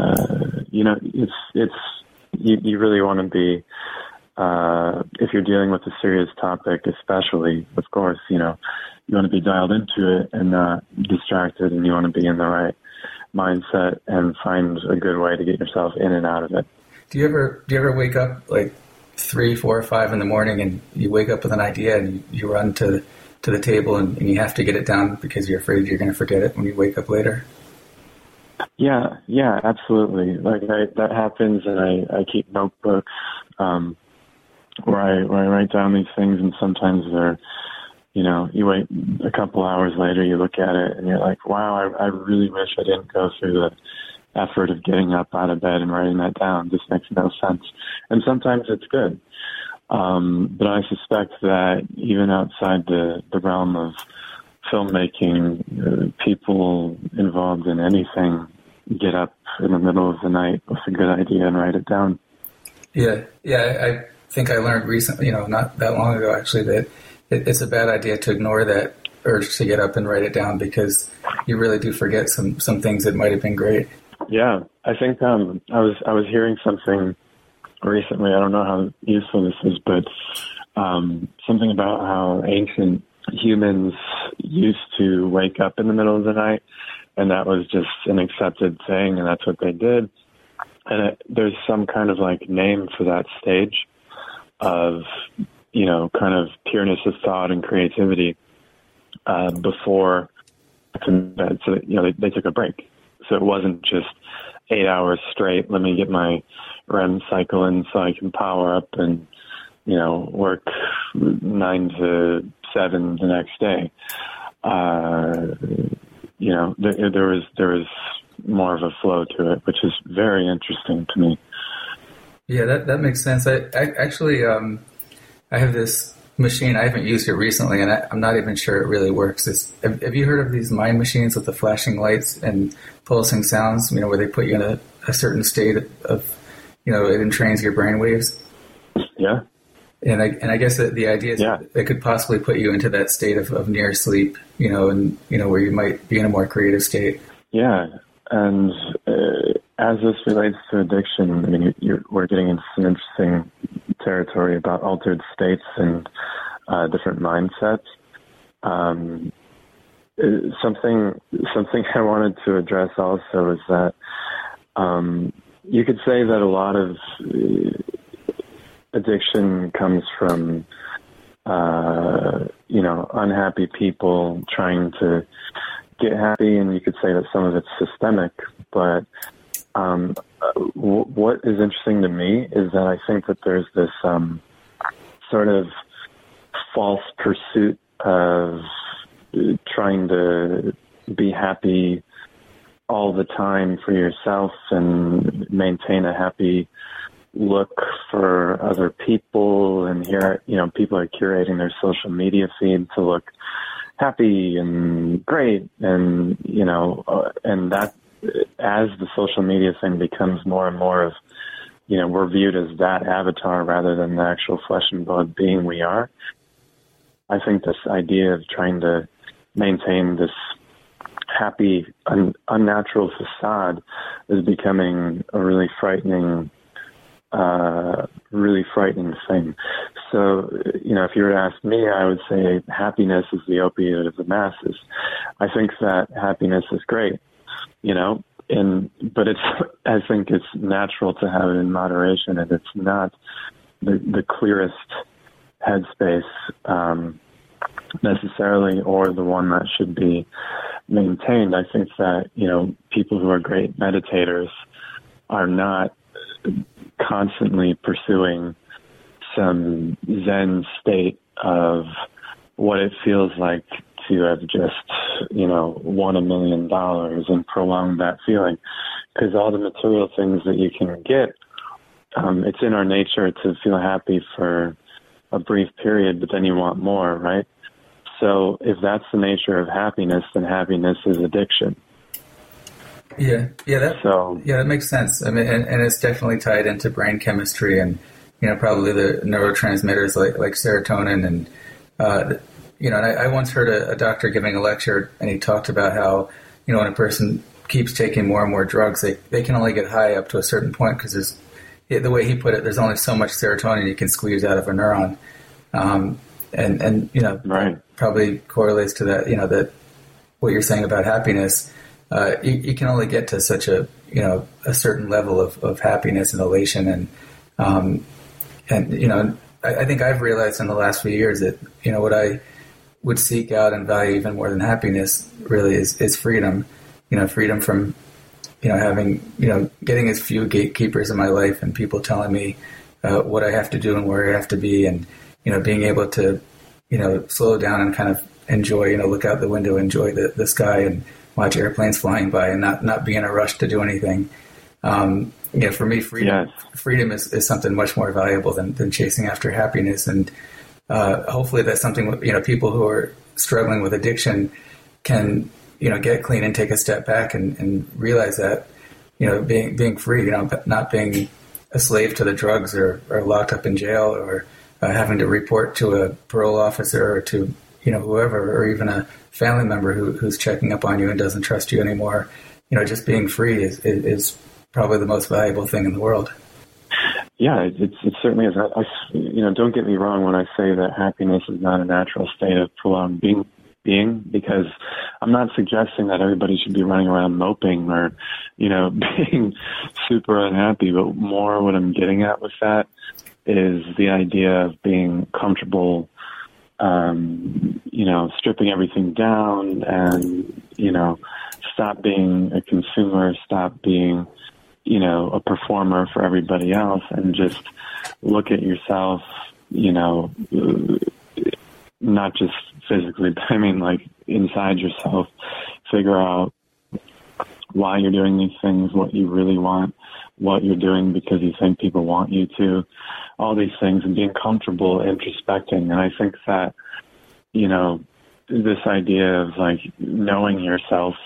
you really want to be, if you're dealing with a serious topic, especially, of course, you want to be dialed into it and not distracted, and you want to be in the right mindset and find a good way to get yourself in and out of it. Do you ever wake up like 3, 4, or 5 in the morning, and you wake up with an idea and you run to the table and you have to get it down because you're afraid you're going to forget it when you wake up later? Yeah, absolutely. Like that happens, and I keep notebooks where I write down these things, and sometimes they're, you wait a couple hours later, you look at it, and you're like, wow, I really wish I didn't go through the effort of getting up out of bed and writing that down. This makes no sense. And sometimes it's good. But I suspect that even outside the realm of filmmaking, people involved in anything get up in the middle of the night with a good idea and write it down. Yeah. I think I learned recently, not that long ago actually, that it's a bad idea to ignore that urge to get up and write it down, because you really do forget some things that might have been great. Yeah, I think I was hearing something recently. I don't know how useful this is, but something about how ancient humans used to wake up in the middle of the night, and that was just an accepted thing, and that's what they did. And there's some kind of like name for that stage of, kind of pureness of thought and creativity before bed. So, they took a break. So it wasn't just 8 hours straight, let me get my REM cycle in so I can power up and, work 9 to 7 the next day. There was more of a flow to it, which is very interesting to me. Yeah, that makes sense. I actually, I have this machine. I haven't used it recently, and I'm not even sure it really works. Have you heard of these mind machines with the flashing lights and pulsing sounds, where they put you in a certain state of, it entrains your brain waves? Yeah. And I guess that the idea is that it could possibly put you into that state of near sleep, and, where you might be in a more creative state. Yeah. And as this relates to addiction, I mean, we're getting into some interesting territory about altered states and different mindsets. Something I wanted to address also is that you could say that a lot of addiction comes from unhappy people trying to get happy, and you could say that some of it's systemic. But what is interesting to me is that I think that there's this sort of false pursuit of trying to be happy all the time for yourself and maintain a happy look for other people. And here, people are curating their social media feed to look happy and great. And, and that, as the social media thing becomes more and more of, we're viewed as that avatar rather than the actual flesh and blood being we are. I think this idea of trying to maintain this happy, unnatural facade is becoming a really frightening thing. So, if you were to ask me, I would say happiness is the opiate of the masses. I think that happiness is great, but I think it's natural to have it in moderation, and it's not the clearest headspace necessarily, or the one that should be maintained. I think that, people who are great meditators are not constantly pursuing some Zen state of what it feels like to have just, won $1 million and prolong that feeling. Because all the material things that you can get, it's in our nature to feel happy for a brief period, but then you want more, right? So if that's the nature of happiness, then happiness is addiction. That makes sense. I mean, and it's definitely tied into brain chemistry and, probably the neurotransmitters like serotonin and, and I once heard a doctor giving a lecture, and he talked about how, when a person keeps taking more and more drugs, they can only get high up to a certain point because the way he put it, there's only so much serotonin you can squeeze out of a neuron. Right. Probably correlates to that, that what you're saying about happiness. You can only get to such a certain level of happiness and elation, and I think I've realized in the last few years that what I would seek out and value even more than happiness really is freedom. Freedom from having, getting as few gatekeepers in my life and people telling me what I have to do and where I have to be, and, being able to, slow down and kind of enjoy, look out the window, enjoy the sky and watch airplanes flying by and not be in a rush to do anything. For me, freedom is something much more valuable than chasing after happiness. And hopefully that's something, people who are struggling with addiction can, get clean and take a step back and realize that, being free, not being a slave to the drugs or locked up in jail or having to report to a parole officer or to, whoever, or even a family member who's checking up on you and doesn't trust you anymore. Just being free is probably the most valuable thing in the world. Yeah, it certainly is. Don't get me wrong when I say that happiness is not a natural state of prolonged being, because I'm not suggesting that everybody should be running around moping or, being super unhappy, but more what I'm getting at with that is the idea of being comfortable, stripping everything down and, stop being a consumer, stop being, a performer for everybody else, and just look at yourself, not just physically, but I mean like inside yourself, figure out why you're doing these things, what you really want, what you're doing because you think people want you to, all these things, and being comfortable introspecting. And I think that, this idea of like knowing yourself,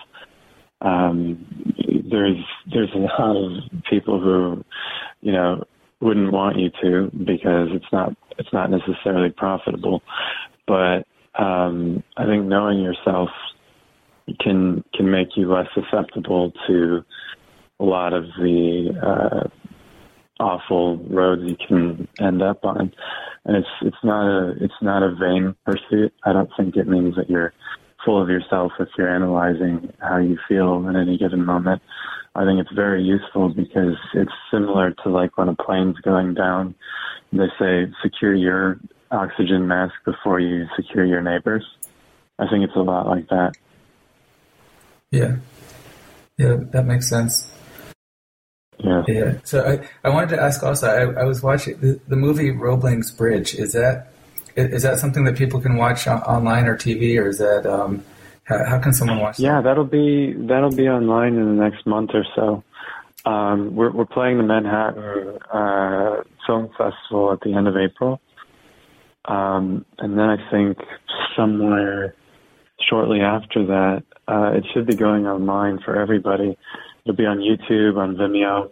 there's a lot of people who, wouldn't want you to, because it's not necessarily profitable. But I think knowing yourself can make you less susceptible to a lot of the awful roads you can end up on. And it's not a vain pursuit. I don't think it means that you're full of yourself if you're analyzing how you feel in any given moment. I think it's very useful because it's similar to like when a plane's going down, they say secure your oxygen mask before you secure your neighbors. I think it's a lot like that. Yeah, that makes sense. Yeah. So I wanted to ask also, I was watching the movie Roebling's Bridge. Is that something that people can watch online or TV, or is that how can someone watch that? Yeah, that'll be online in the next month or so. We're playing the Manhattan Film Festival at the end of April, and then I think somewhere shortly after that, it should be going online for everybody. It'll be on YouTube, on Vimeo.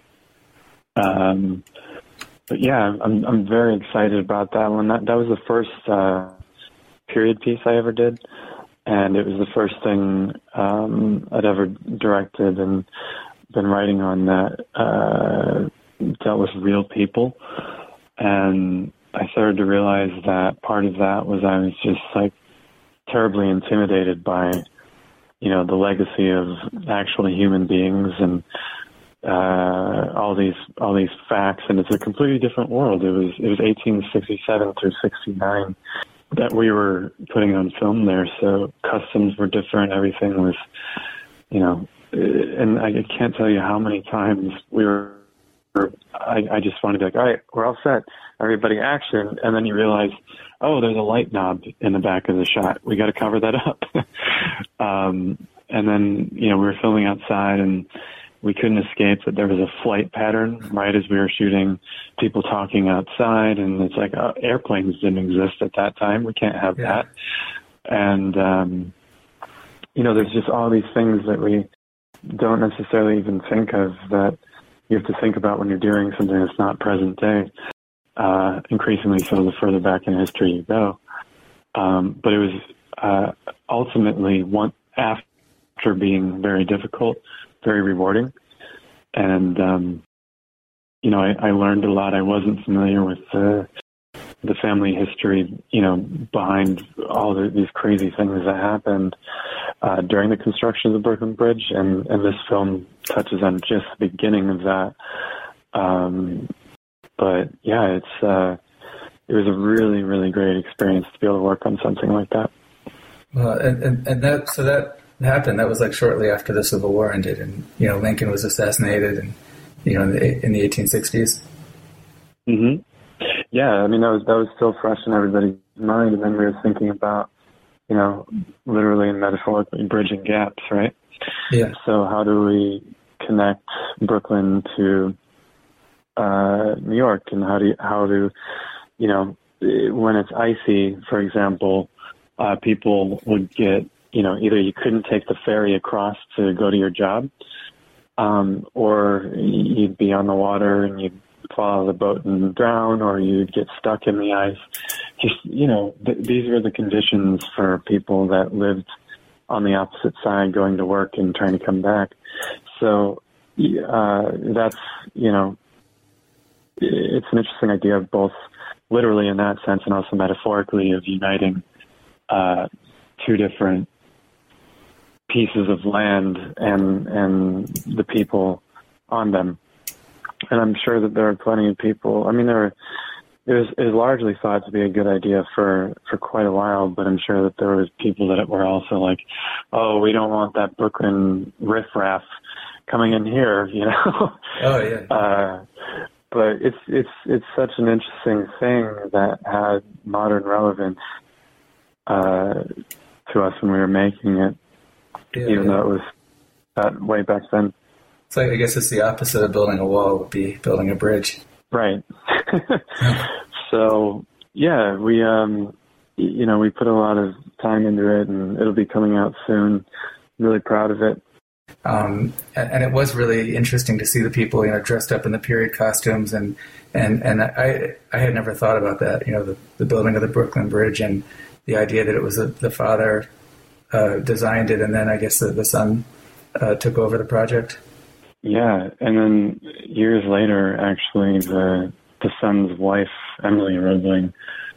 But yeah, I'm very excited about that one. That was the first period piece I ever did, and it was the first thing I'd ever directed and been writing on that dealt with real people. And I started to realize that part of that was I was just like terribly intimidated by, the legacy of actually human beings and all these facts, and it's a completely different world. It was 1867 through 69 that we were putting on film there, so customs were different. Everything was, and I can't tell you how many times I just wanted to be like, all right, we're all set, everybody action, and then you realize, oh, there's a light knob in the back of the shot. We got to cover that up. And then, we were filming outside, and we couldn't escape that there was a flight pattern right as we were shooting, people talking outside, and it's like airplanes didn't exist at that time. We can't have that. And, there's just all these things that we don't necessarily even think of that you have to think about when you're doing something that's not present day. Increasingly so the further back in history you go. But it was ultimately after being very difficult, very rewarding. And, I learned a lot. I wasn't familiar with the family history, behind all these crazy things that happened during the construction of the Brooklyn Bridge. And this film touches on just the beginning of that. But yeah, it was a really, really great experience to be able to work on something like that. Well, and that happened. That was like shortly after the Civil War ended, and Lincoln was assassinated, and in the 1860s. Mm-hmm. Yeah, I mean that was still fresh in everybody's mind, and then we were thinking about literally and metaphorically bridging gaps, right? Yeah. So how do we connect Brooklyn to New York, and how do when it's icy, for example, people would get either you couldn't take the ferry across to go to your job, or you'd be on the water and you'd fall out of the boat and drown, or you'd get stuck in the ice. Just, these were the conditions for people that lived on the opposite side, going to work and trying to come back. So that's, it's an interesting idea of both literally in that sense and also metaphorically of uniting two different pieces of land and the people on them. And I'm sure that there are plenty of people. I mean, it was largely thought to be a good idea for quite a while, but I'm sure that there was people that were also like, oh, we don't want that Brooklyn riffraff coming in here, Oh, yeah. But it's such an interesting thing that had modern relevance to us when we were making it, even though it was that way back then. It's like, I guess it's the opposite of building a wall would be building a bridge. Right. So, yeah, we put a lot of time into it, and it'll be coming out soon. I'm really proud of it. And it was really interesting to see the people, dressed up in the period costumes, and I had never thought about that, the building of the Brooklyn Bridge and the idea that it was the father designed it, and then I guess the son took over the project. Yeah, and then years later, actually, the son's wife, Emily Roebling,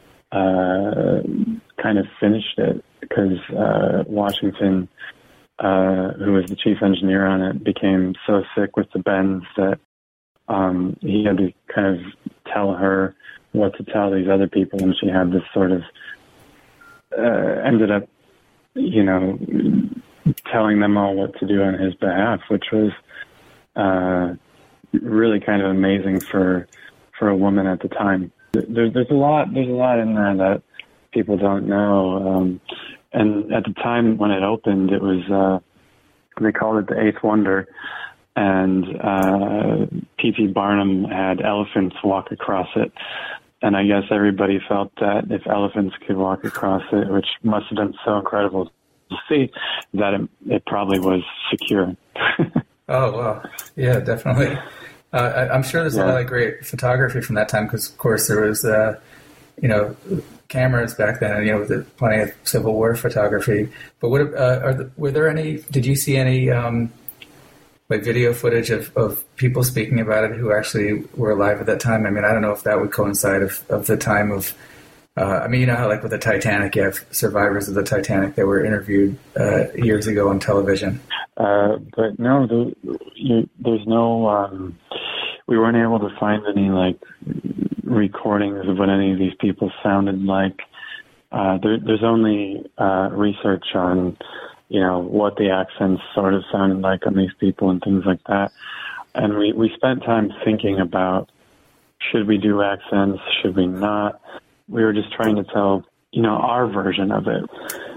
kind of finished it because Washington, who was the chief engineer on it, became so sick with the bends that he had to kind of tell her what to tell these other people, and she had this sort of ended up, telling them all what to do on his behalf, which was really kind of amazing for a woman at the time. There's a lot in there that people don't know. And at the time when it opened, it was they called it the Eighth Wonder, and P.T. Barnum had elephants walk across it. And I guess everybody felt that if elephants could walk across it, which must have been so incredible to see, that it probably was secure. Oh, wow. Yeah, definitely. I'm sure there's a lot of great photography from that time because, of course, there was, cameras back then, and, with plenty of Civil War photography. But were there any, did you see any, video footage of people speaking about it who actually were alive at that time? I mean, I don't know if that would coincide of the time of, how with the Titanic, you have survivors of the Titanic that were interviewed years ago on television. But no, there's no, we weren't able to find any recordings of what any of these people sounded like. There's only research on, what the accents sort of sounded like on these people and things like that. And we spent time thinking about, should we do accents? Should we not? We were just trying to tell, our version of it.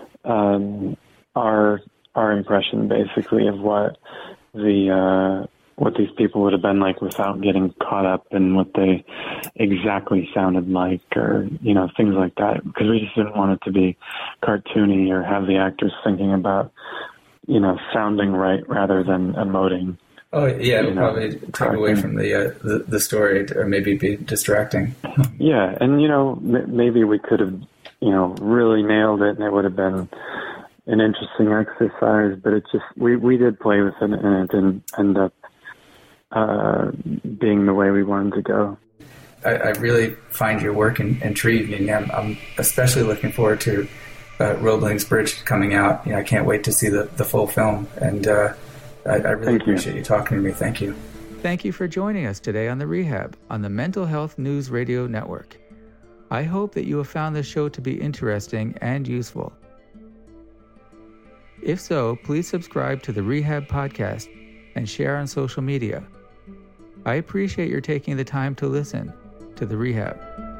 Our impression basically of what these people would have been like without getting caught up in what they exactly sounded like, or things like that, because we just didn't want it to be cartoony or have the actors thinking about sounding right rather than emoting. Oh yeah, it would probably take away from the story, or maybe be distracting. Yeah, and maybe we could have really nailed it, and it would have been an interesting exercise, but it's just we did play with it, and it didn't end up being the way we wanted to go. I really find your work intriguing. I'm especially looking forward to Roebling's Bridge coming out. I can't wait to see the full film, and I really appreciate you talking to me. Thank you. Thank you for joining us today on The Rehab on the Mental Health News Radio Network. I hope that you have found this show to be interesting and useful. If so, please subscribe to the Rehab Podcast and share on social media. I appreciate your taking the time to listen to The Rehab.